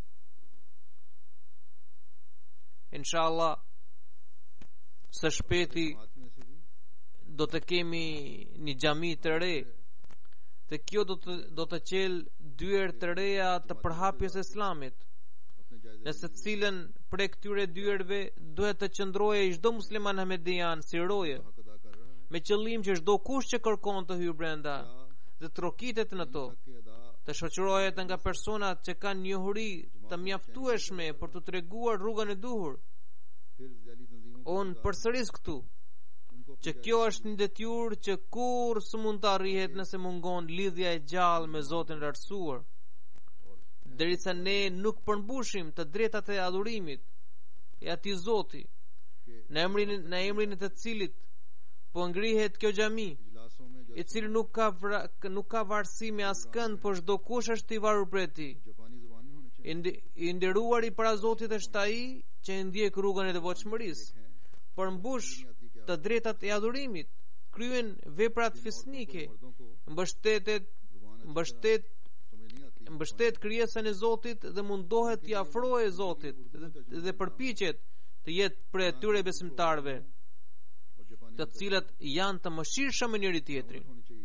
Inshallah, së shpeti do të kemi një xhami të re, dhe kjo do të qelë dyer të reja të përhapjes së islamit. Nëse cilën prej këtyre dyerve duhet të qëndrojë çdo musliman ahmedian si roje, me qëllim që çdo kush që kërkon të hyjë brenda dhe të trokitet në to, të shoqërohet nga personat që kanë njohuri të mjaftueshme për të treguar rrugën e duhur. Unë përsëris këtu që kjo është një detyrë që kurrë s'mund të arrihet nëse mungon lidhja e gjallë me Zotin e lartësuar. Derisa ne nuk përmbushim të drejtat e adhurimit e atij Zoti, në emrin e të cilit po ngrihet kjo xhami, i cili nuk ka varësi me askënd, por çdo kush është i varur prej tij. I nderuar i para Zotit është ai që e ndjek rrugën e devotshmërisë, përmbush të drejtat e adhurimit, kryen veprat fisnike, mbështet krijesën e Zotit dhe mundohet t'i afrojë Zotit dhe përpiqet të jetë prej atyre besimtarëve të cilët janë të mëshirshëm me njëri tjetrin.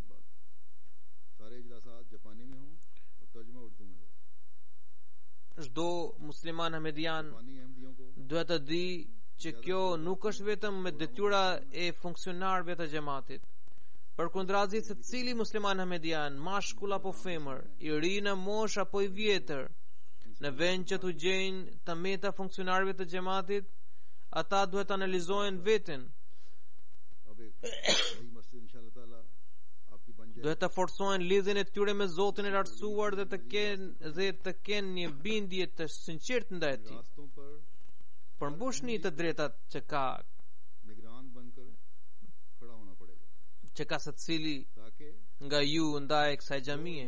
Çdo musliman ahmedian duhet të di që kjo nuk është vetëm me detyra e funksionarëve të xhamatit. Përkundrazi, se cili musliman ahmedian, mashkull apo femër, i ri në moshë apo i vjetër, në vend që t'u gjejnë të meta funksionarëve të xhamatit, ata duhet të analizojnë veten. Duhet të forcojnë lidhjen e tyre me Zotin e lartësuar dhe të kenë një bindje të sinqertë ndaj tij. Përmbushni të drejtat që ka secili nga ju ndaj kësaj xhamie.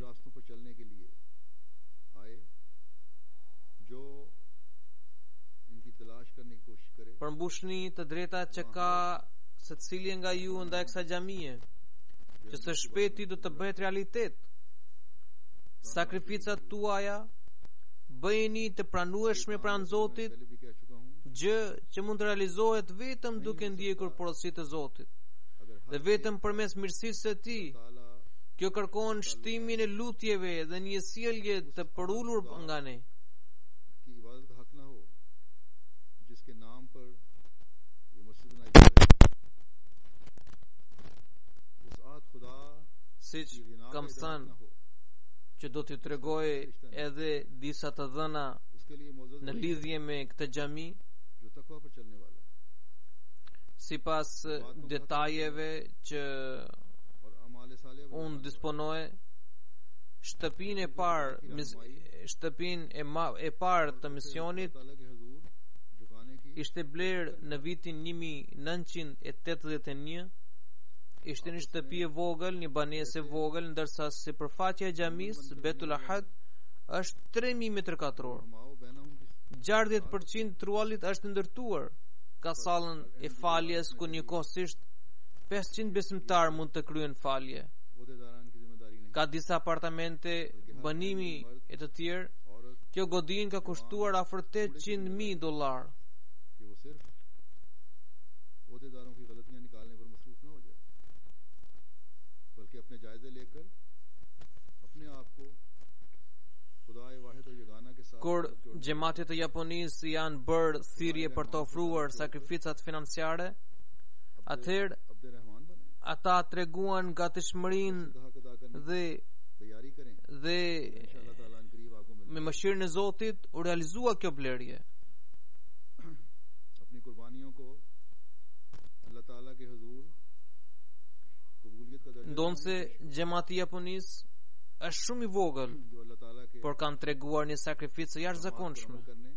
Përmbushni të drejtat që ka secili nga ju ndaj kësaj xhamie, që së shpeti do të bëhet realitet. Sakrificat tuaja bëjeni të pranueshme pranë Zotit, gjë që mund të realizohet vetëm duke ndjekur porositë e Zotit dhe vetëm përmes mirësisë së Tij. Kjo kërkon shtimin e lutjeve dhe një sjellje të përulur nga ne. siç कि गिना kam का इदराक thënë ना हो, që do t'i tregoj edhe disa të dhëna उसके लिए मोअज़्ज़ज़ në वही है lidhje me këtë xhami जो तकवा पर चलने वाला है sipas detajeve që और अमाल Salih unë disponoj. Shtëpinë e parë, shtëpinë e parë të misionit ताला के हुजूर झुकाने की ishte blerë në vitin 1981. Ishte një shtëpi e vogël, një banesë e vogël, ndërsa sipërfaqja e xhamisë Betul Ahad është 3000 m2. हमाओ बैनहुम की 60% truallit është ndërtuar. Ka sallën e faljes ku njëkohësisht 500 besimtar mund të kryen falje. ओहदेदारान की जिम्मेदारी नहीं Ka disa apartamente, banimi e të tjerë. औरत Kjo godin ka kushtuar afër $800,000. कि वो सिर्फ ओहदेदारों की गलतियां निकालने पर मसरूफ ना हो जाए, बल्कि अपने जायजे लेकर अपने आप को खुदाए वाहिद और यगाना के साथ Kur gjematit e Japonisë janë bërë thirrje për të ofruar sakrificat financiare, atëherë अब्दे रहमान बने, ata treguan gatishmërinë हक अदा करने dhe तैयारी करें, dhe इंशाअल्लाह ताला इन करीब आपको me मिलेगा। mëshirën e Zotit u realizua kjo blerje. अपनी कुर्बानियों को अल्लाह ताला के हुजूर कबूलियत का दर्जा Ndonse gjemati i Japonisë është shumë i vogël, जो अल्लाह ताला के por kanë treguar një sakrificë jashtëzakonshme. करने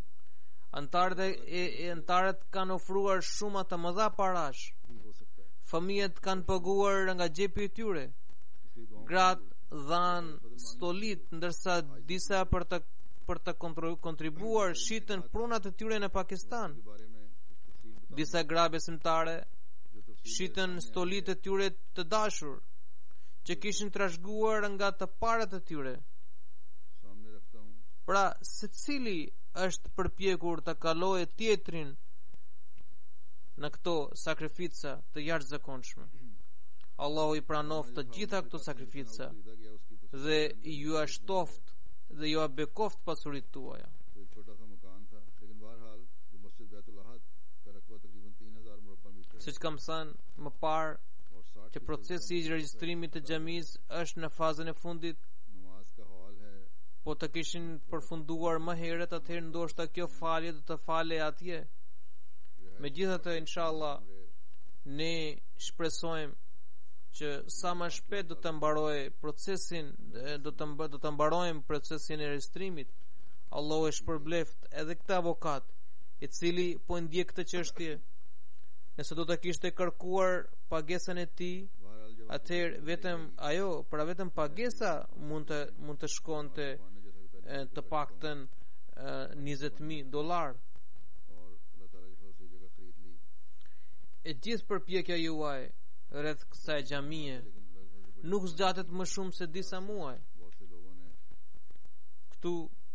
Antarët kanë ofruar shuma të mëdha parash. ही हो सकता है। Fëmijët kanë paguar nga xhepi i tyre. इसलिए दुआओं Gratë dhanë stolit, ndërsa disa për të kontribuar shitën prunat e tyre në Pakistan. के बारे में कुछ तफसील बता Disa gra besimtare जो तफसील shitën stolit e tyre të dashur që kishin trashëguar nga të parët e tyre. सामने रखता हूँ। Pra, secili është përpjekur të kalojë tjetrin në këto sakrifica të jashtëzakonshme. Allahu i pranoft të gjitha këto sakrifica खरीदा गया उसकी तफसील dhe ju ashtoft dhe ju bekoft pasuritë tuaja. तो एक छोटा सा मकान था, लेकिन बहरहाल जो मस्जिद बैतुल अहद का रकबा तकरीबन 3000 मुरब्बा मीटर है Siç kam thënë më parë और 60 që procesi i regjistrimit të xhamisë është në fazën e fundit, नमाज का हॉल है। po të kishin përfunduar më herët, atëherë ndoshta kjo falje do të falej atje. Megjithatë, inshallah, ne shpresojmë që sa më shpejt do të mbarojë procesin, do të mbarojmë procesin e regjistrimit. Allahu e shpërbleft edhe këtë avokat i cili po ndjek këtë çështje. Nëse do të kishte kërkuar pagesën e tij, बहरहाल जब atëherë vetëm ajo, pra vetëm pagesa mund të shkonte të paktën $20,000. और अल्लाह ताला के फजल से जगह खरीद ली, E gjithë përpjekja juaj rreth kësaj xhamie लेकिन लगभग nuk zgjatet më shumë se disa muaj. बहुत से लोगों ने Këtu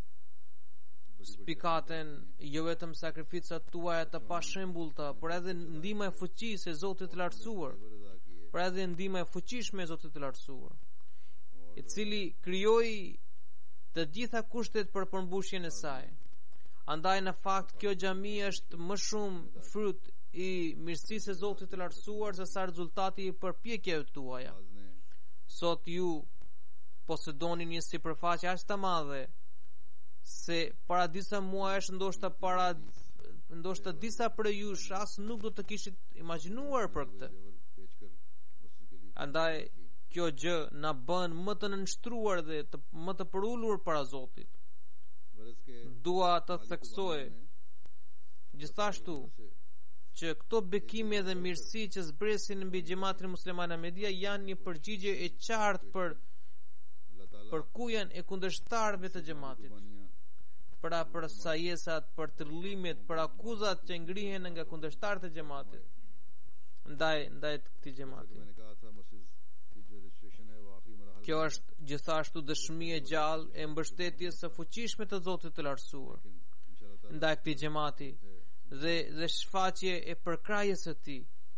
spikaten jo vetëm sakrificat tuaja të pashembullta, por edhe ndihma e fuqisë e Zotit të Lartësuar, ज़बर अदा किए por edhe ndihma e fuqishme e Zotit të Lartësuar, i cili krijoi të gjitha kushtet për përmbushjen e saj. Andaj në fakt kjo xhami është më shumë fryt i mirësisë së Zotit të Lartësuar se sa rezultati i përpjekjeve tuaja. आज ने Sot ju posedoni një sipërfaqe aq të madhe se para disa muajsh ndoshta disa prej jush as nuk do të kishit imagjinuar për këtë. ज़बर बेचकर मस्जिद के लिए Andaj kjo gjë na bën më të nënshtruar dhe më të përulur para Zotit. गरज के Dua të theksoj gjithashtu से që këto bekime dhe mirësi që zbresin mbi xhamatin musliman Ahmedia janë një përgjigje e qartë अल्लाह ताला për kujen e kundërshtarëve të xhamatit, कुर्बानियां pra për sajesat, për tërllimet, për akuzat që ngrihen nga kundërshtarët e xhamatit ndaj këtij xhamati. मैंने कहा था मस्जिद की जो रजिस्ट्रेशन है वो आखिरी मरहल Kjo është gjithashtu dëshmi e gjallë e mbështetjes së fuqishme të Zotit të Lartësuar इंशाल्लाह ताला ndaj këtij xhamati dhe shfaqje e përkrahjes së tij.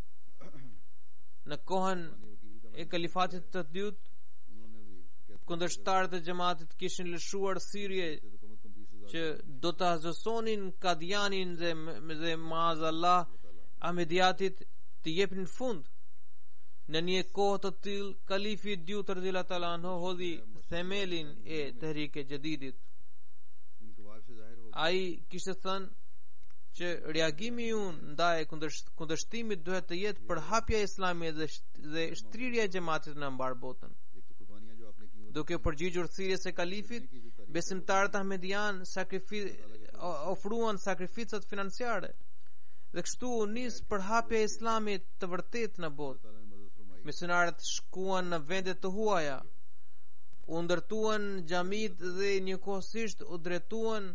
Në kohën वकील का e kalifatit të dytë, उन्होंने भी कहते kundërshtarët e xhamatit kishin lëshuar thirrje थे तो कम से कम 20,000 që do të azësonin Kadianin dhe maazallah Ahmediatit të jepnin fund. Në një kohë të tillë, kalifi i dytë radhiyallahu ta'ala anhu hodhi themelin e Tehrik e Jadidit. Ai kishte thënë që reagimi ynë ndaj kundërshtimit duhet të jetë për hapja e Islamit dhe shtrirja e xhamatit në mbar botën. Duke përgjigjur thirrjes së kalifit, besimtarët ahmedian ofruan sakrificat financiare dhe kështu u nis për hapja e Islamit të vërtet në botë. Misionarët shkuan në vende të huaja, u ndërtuan xhamit dhe njëkohësisht u drejtuan.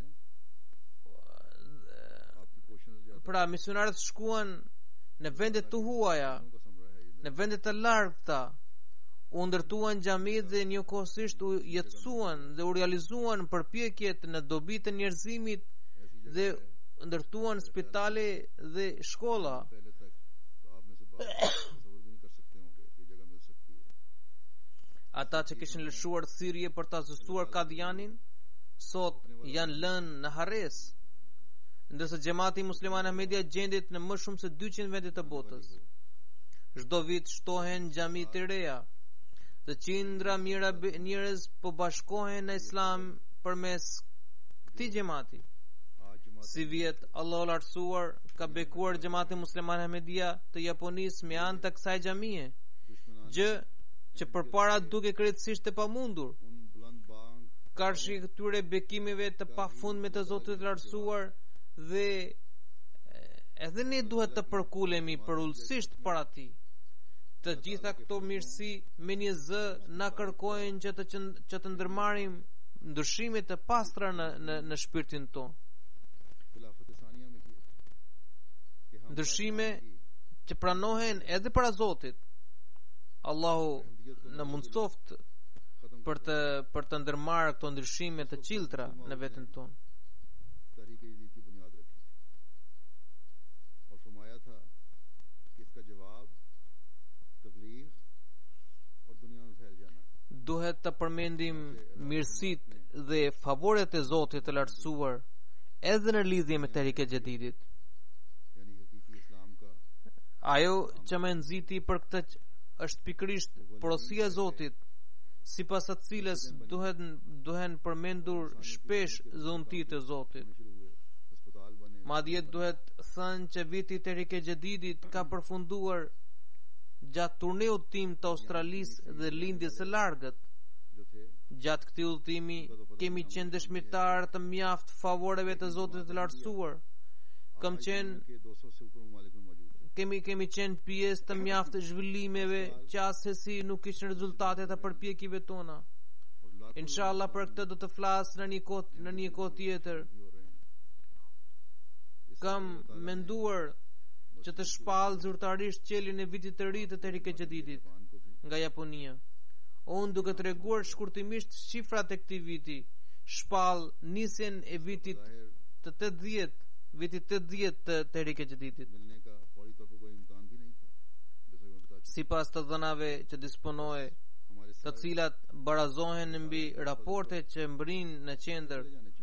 Pra misionarët shkuan në vende të huaja, në vende të largëta, u ndërtuan xhamit dhe njëkohësisht u jetësuan dhe u realizuan përpjekjet në dobi të njerëzimit dhe ndërtuan spitale dhe shkolla. Ata që kishin lëshuar thirrje për ta zësuar Kadianin, sot janë lënë në harres, ndërsa xhamati musliman Ahmedia gjendet në më shumë se 200 vende të botës. Çdo vit shtohen xhami të reja dhe qindra mijëra njerëz po bashkohen në Islam përmes këtij xhamati. Si vjet Allahu lartësuar ka bekuar xhamati musliman Ahmedia të Japonisë me anë të kësaj xhamie, gjë që përpara duke krejtësisht e pamundur. Karshi këtyre bekimeve të pafundme të Zotit lartësuar dhe edhe ne duhet të përkulemi përulësisht para Tij. Të gjitha këto mirësi me një zë na kërkojnë që të ndërmarrim ndryshime të pastra në shpirtin ton. Ndryshime që pranohen edhe para Zotit. Allahu në mundsoft për të ndërmarrë këto ndryshime të qiltra në veten tonë. Duhet të përmendim mirësitë dhe favoret e Zotit të lartësuar edhe në lidhje me Tehrik e Jadidit. Ajo që më nxiti për këtë është pikërisht porosia e Zotit, sipas të cilës duhen përmendur shpesh dhuntitë e Zotit. Madje duhet thënë që viti i Tehrik e Jadidit ka përfunduar gjatë turneut tim të Australisë dhe lindjes së largët. Gjatë këtij udhëtimi kemi qenë dëshmitar të mjaft favoreve të Zotit të lartësuar. Kemi qenë pjesë të mjaft zhvillimeve që asesi nuk kishin rezultate të përpjekjeve tona. Inshallah për këtë do të flas në një kohë tjetër. Kam menduar që të shpall zyrtarisht qelin e vitit të ri të Tehrik e Jadidit nga Japonia. Unë duke treguar shkurtimisht shifrat e këtij viti, shpall nisjen e vitit të 80 të Tehrik e Jadidit. Sipas të dhënave që disponoi, të cilat barazohen mbi raportet që mbrin në qendër,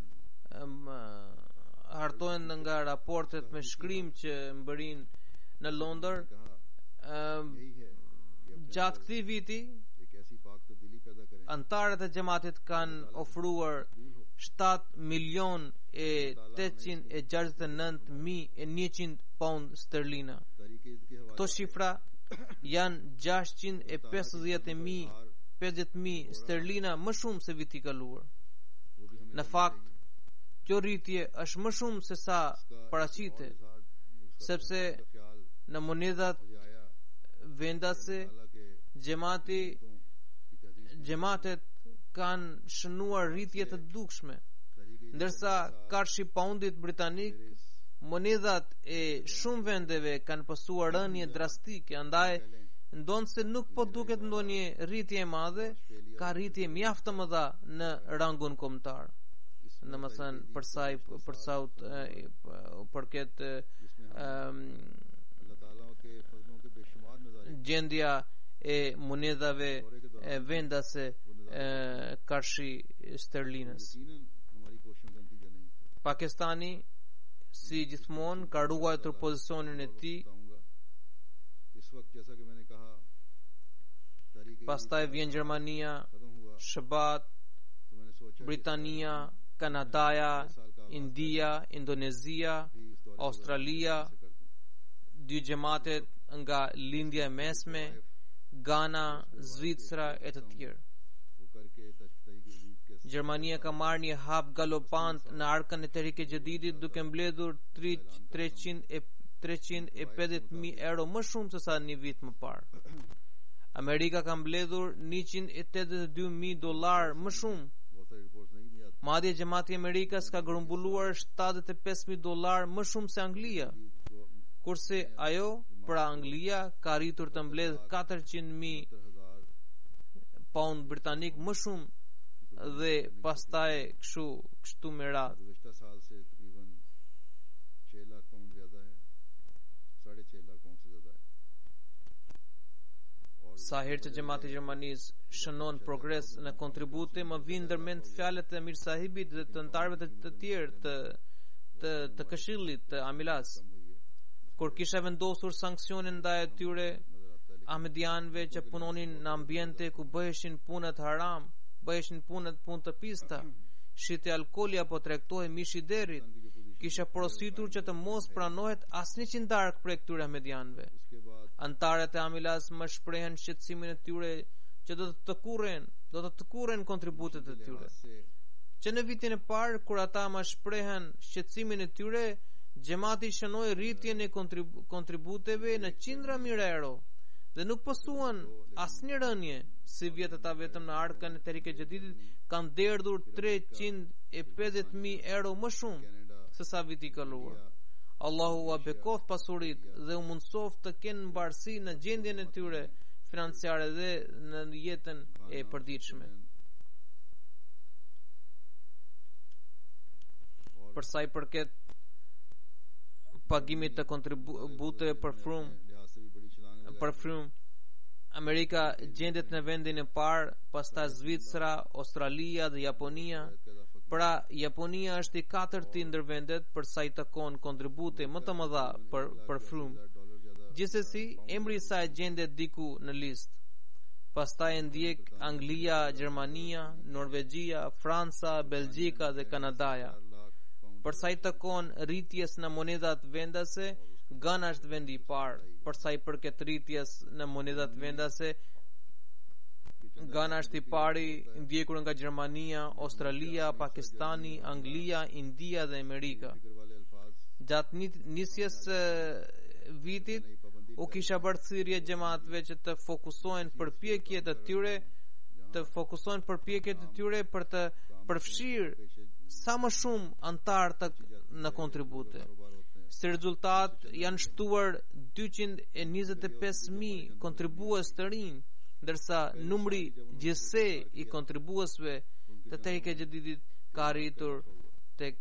hartohen nga raportet me shkrim që mbrin në Londër. Gjatë këtij viti, antarët e xhamatit kanë ofruar 7.869.100 pound sterlina. Këto shifra janë 650.000 sterlina më shumë se viti i kaluar. Në fakt, kjo rritje është më shumë se sa paraqitet, sepse në monedat vendase xhamatet kanë shënuar rritje të dukshme, ndërsa karshi poundit britanik, monedhat e shumë vendeve kanë pasur rënje drastike, andaj ndonse nuk po duket ndonjë rritje e madhe, ka rritje mjaft të mëdha në rangun kombëtar. Domethënë për sa përket gjendja e monedhave vendase karshi sterlinës. Pakistani si gjithmonë ka ruajtur pozicionin e tij. pastaj vjen Gjermania, खत्म हुआ Shbat, तो मैंने सोचा Britania, Kanadaja, India, Indonezia, Australia, dy gjematet nga lindja e mesme, Ghana, Zvicra e të tjerë. वो करके तशतई की लीग के Gjermania ka marrë një hap galopant në arkën e Tehrike Jadidit duke mbledhur 350.000 euro më shumë se sa një vit më parë. Amerika ka mbledhur $182,000 më shumë. बहुत सारी रिपोर्ट्स नहीं भी आती Madje Gjemati i Amerikës ka grumbulluar $75,000 më shumë se Anglia, kurse ajo pra Anglia ka arritur të mbledh 400,000 pound britanik më shumë dhe pastaj kështu me radhë. गुज़श्ता साल से तकरीबन 6 लाख पाउंड ज्यादा है 6.5 लाख पाउंड से ज्यादा है और Sa herë që Gjemati i Gjermanisë shënon progres në kontribute, më vinë ndërmend fjalët e Mir Sahibit dhe të antarëve të tjerë të Këshillit të Amilas, kur kisha vendosur sanksione ndaj atyre ahmedianëve që punonin në ambiente ku bëheshin punët haram, bëheshin punë të pista, shite alkooli apo tregtohej mishi i derit. Kisha porositur që të mos pranohet asnjë qindark prej këtyre ahmedianëve. उसके बाद Antarët e Amilas më shprehen shqetësimin e tyre që do të tëkuren kontributet e tyre. से Që në vitin e parë kur ata më shprehen shqetësimin e tyre, Gjemati shënoi rritjen e kontributeve në qindra mijë euro dhe nuk pësuan asnjë rënje, si vjet ata vetëm në arkën e Tehrike Jadidit kanë derdhur 350,000 euro më shumë se sa viti i kaluar. Allahu ua bekoft pasurit dhe u mundsoft të kenë mbarësi në gjendjen e tyre financiare dhe në jetën e përditshme. Për sa i përket pagimit të kontributeve për frymë, लिहाज से भी बड़ी छलांग për frymë, Amerika gjendet në vendin e parë, pastaj Zvicra, Australia dhe Japonia. Pra, Japonia është i katërti ndër vendet për sa i takon kontribute më të mëdha për frymë. Gjithsesi, emri i saj gjendet diku në listë. Pastaj ndjek Anglia, Gjermania, Norvegjia, Franca, Belgjika dhe Kanadaja. Për sa i takon rritjes në monedat vendase, Ghana është vendi i parë. Për sa i përket rritjes në monedat vendase, Ghana është i pari, ndjekur nga Gjermania, Australia, Pakistani, Anglia, India dhe Amerika. Gjatë nisjes së vitit u kisha bërë thirrje xhamatëve që të fokusohen përpjekjet e tyre për të përfshirë sa më shumë antar në kontribute. Si rezultat janë shtuar 225,000 kontribues të rinj, ndërsa numri gjithsej i kontribuesve të Tehrike Jadidit ka arritur tek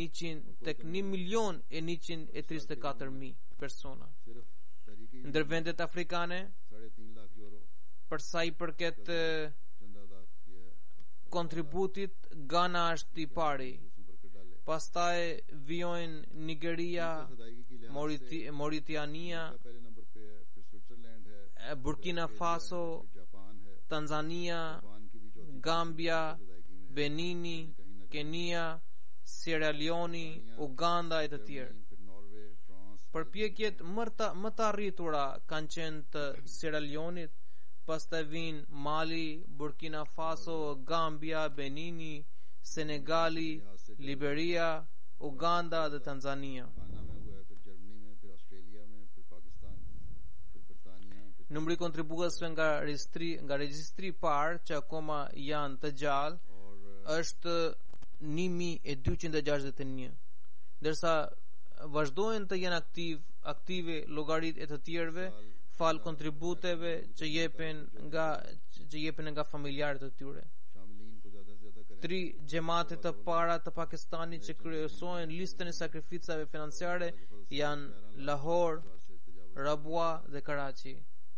1,134,000 persona. Ndër vendet afrikane, 3.5 lakh euro për sa i përket चंदा अदा किया है kontributit, Ghana është i pari. Pastaj vijojnë Nigeria, अदायगी की लिहाज Mauritania, से पहले नंबर पे है फिर स्विट्जरलैंड है Burkina Faso, जापान है Tanzania, जापान की भी चौथी Gambia, अदायगी में Benini, Kenia, Sierra Leone, Uganda e të tjerë. फिर Norway France Përpjekjet më të arritura kanë qenë të Sierra Leone-it, pastaj vijnë Mali, Burkina Faso, Gambia, Benini, Senegali, Liberia, Uganda dhe Tanzania. गाना में हुआ है फिर जर्मनी में फिर ऑस्ट्रेलिया में फिर पाकिस्तान फिर ब्रिटानिया फिर Numri kontribuesve nga regjistri i parë që akoma janë të gjallë और është 1.261, ndërsa vazhdojnë të jenë aktive llogarit e të tjerëve fal kontributeve që jepen nga familjarët e tyre. शामिलीन को ज्यादा से ज्यादा करें 3 gjemate të para të Pakistanit që kryesojnë listën e sakrificave financiare janë Lahore, Rabwa dhe Karachi.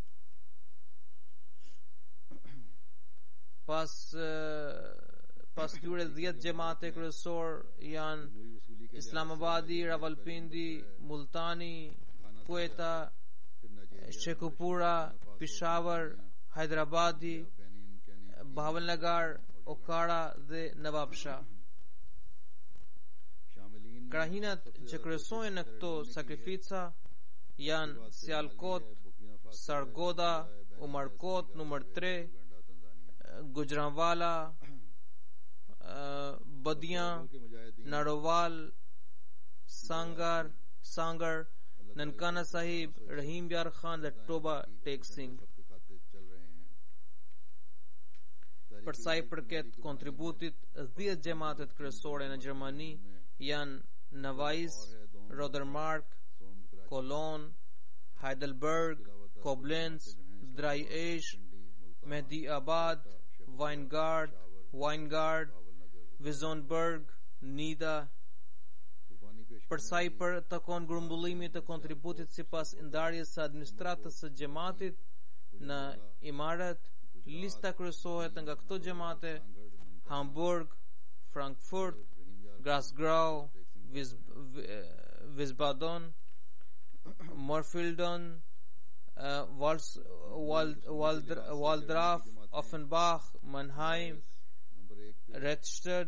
Pas tyre 10 gjemate kryesor janë Islamabadi, Rawalpindi, Multani, Quetta, Shekhupura, Peshawar, Hyderabadi, Bhavannagar, Okara dhe Nawabshah. Krahinat që kryesojnë në këto sakrifica janë Sialkot, Sargoda, Umarkot numër 3, Gujranwala, Badiyan, Naroval, Sangar, Nankana Sahib, Rahim Yar Khan dhe Toba Tek Singh. Për sa i përket kontributit, 10 xhamatet kryesore në Gjermani janë Navais, Rodermark, Cologne, Heidelberg, Koblenz, Dreieich, Mehdiabad, Weingard, Wiesenberg, Nida. Për sa i takon grumbullimit të kontributit sipas ndarjes së administratës së xhamatit në imaret, lista kryesohet nga këto xhamate: Hamburg, Frankfurt, Grasgau, Wiesbaden, Morfelden, Waldraff, Offenbach, Mannheim, Redstadt,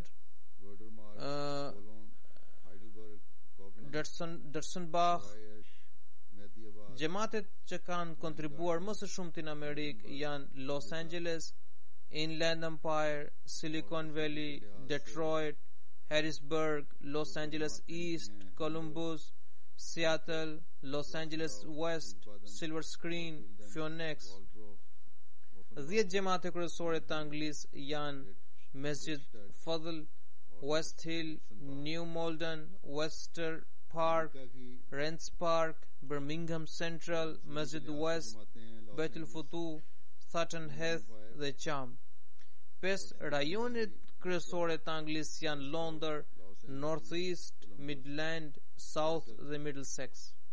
Dersenbach. Xhamatet që kanë kontribuar më së shumti në Amerikë janë Los Angeles, Inland Empire, Silicon Valley, Detroit, Harrisburg, Los Angeles East, Columbus, Seattle, Los Angeles West, Silver Screen, Phoenix. 10 xhamate kryesore të Anglisë janë Masjid Fadl, West Hill, New Malden, Wester Park, Rents Park, Birmingham Central, Masjid West, Beit el-Futuh, Thatton Heath dhe Cham. 5 rajonet kryesore të Anglisë janë Londër, North East, Midland, South dhe Middlesex.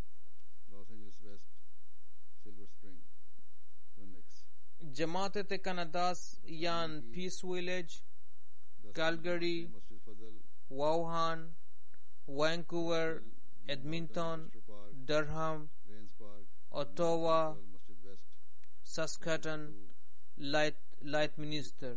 Xhamatet e Kanadas janë Peace Village, Calgary, Wuhan, Vancouver, Edmonton, Durham, Ottawa, Saskatoon, Lightminster.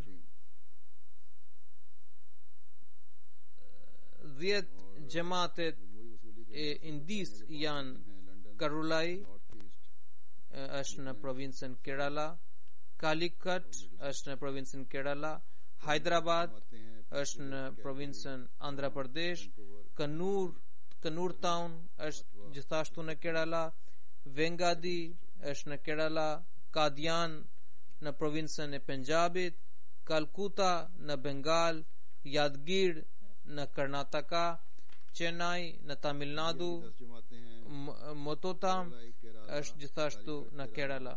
10 xhamatet e Indis janë Karulai, është në provincën Kerala, Calicut është në provincën Kerala, Hyderabad është në provincën Andhra Pradesh, Kannur Town është gjithashtu në Kerala, Vengadi është në Kerala, Kadian në provincën e Punjabit, Calcutta në Bengal, Yadgir në Karnataka, Chennai në Tamil Nadu, Mototam është gjithashtu në Kerala.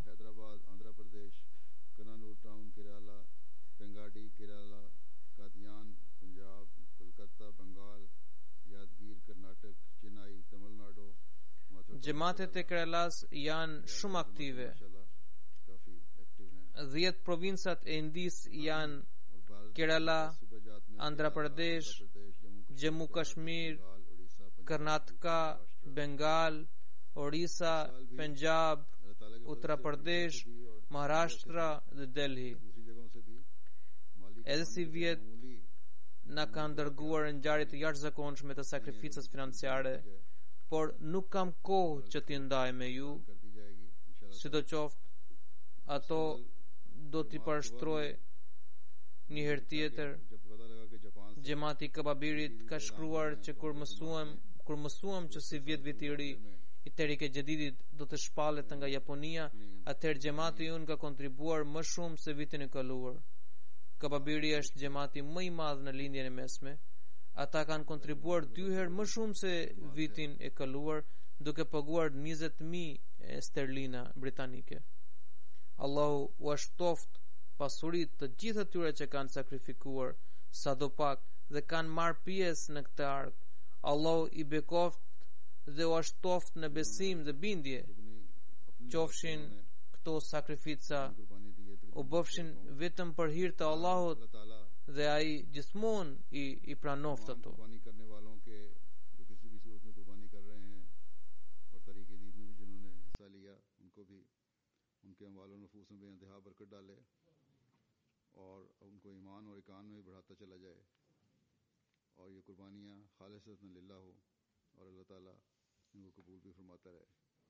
Xhamatet e Keralas janë shumë aktive. 10 provincat e Indis janë Kerala, Andhra Pradesh, Jammu Kashmir, Karnataka, Bengal, Orissa, Punjab, Uttar Pradesh, Maharashtra dhe Delhi. Edhe si vjet na kanë dërguar ngjarje të jashtëzakonshme të sakrificës financiare, por nuk kam kohë që t'i ndaj me ju. Sidoqoftë, ato do t'i përshtroj një herë tjetër. Xhamati i Kababirit ka shkruar që kur mësuam që si vjet viti i ri i Terik e Xhedidit do të shpallet nga Japonia, atëherë xhamati ynë ka kontribuar më shumë se vitin e kaluar. Kababiri është xhamati më i madh në lindjen e mesme. Ata kanë kontribuar 2 herë më shumë se vitin e kaluar, duke paguar 20.000 sterlina britanike. Allahu u shtoft pasurit të gjithë atyre që kanë sakrifikuar sadopak dhe kanë marrë pjesë në këtë ark. Allahu i bekoft dhe u shtoft në besim dhe bindje. Qofshin këto sakrifica u bëfshin vetëm për hir të Allahut dhe ai gjithmonë i pranoft ato. उनके अमवाल और नफूस में बेइंतहा बरकत डाले और उनको ईमान और इकान में भी बढ़ाता चला जाए और ये कुर्बानियाँ खालिसतन लिल्लाह हो और अल्लाह ताला इनको कबूल भी फरमाता रहे।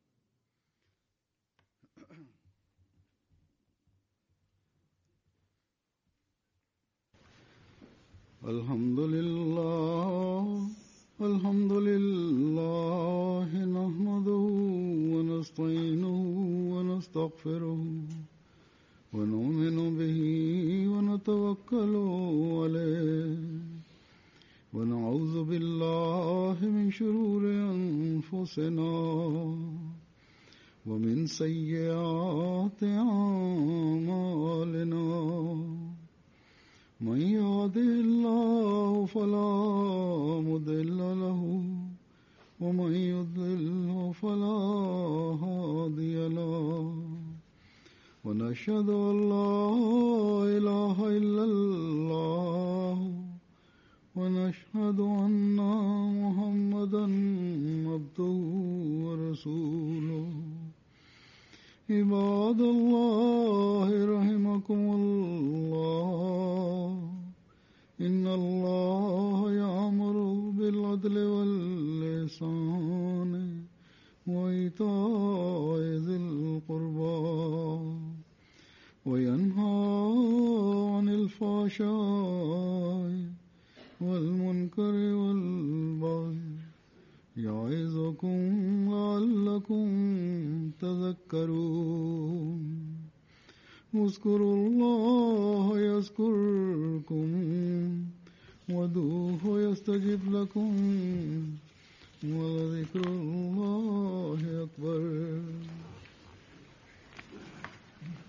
अल्हम्दुलिल्लाह नहमदुहु व नस्तईनुहु व नस्तगफिरुहु व नु'मिनु बिही व नतवक्कलु अलैहि व नऊज़ु बिल्लाहि मिन शुरूरि अनफुसिना ومن سيئات أعمالنا من يهده الله فلا مضل له ومن يضلل فلا هادي له ونشهد أن لا إله إلا الله ونشهد أن محمدا عبده ورسوله عباد الله رحمكم الله إن الله يأمر بالعدل والإحسان وإيتاء ذي القربى وينهى عن الفحشاء والمنكر والبغي يعظكم لعلكم تذكرون اذكروا الله يذكركم وادعوه يستجب لكم ولذكر الله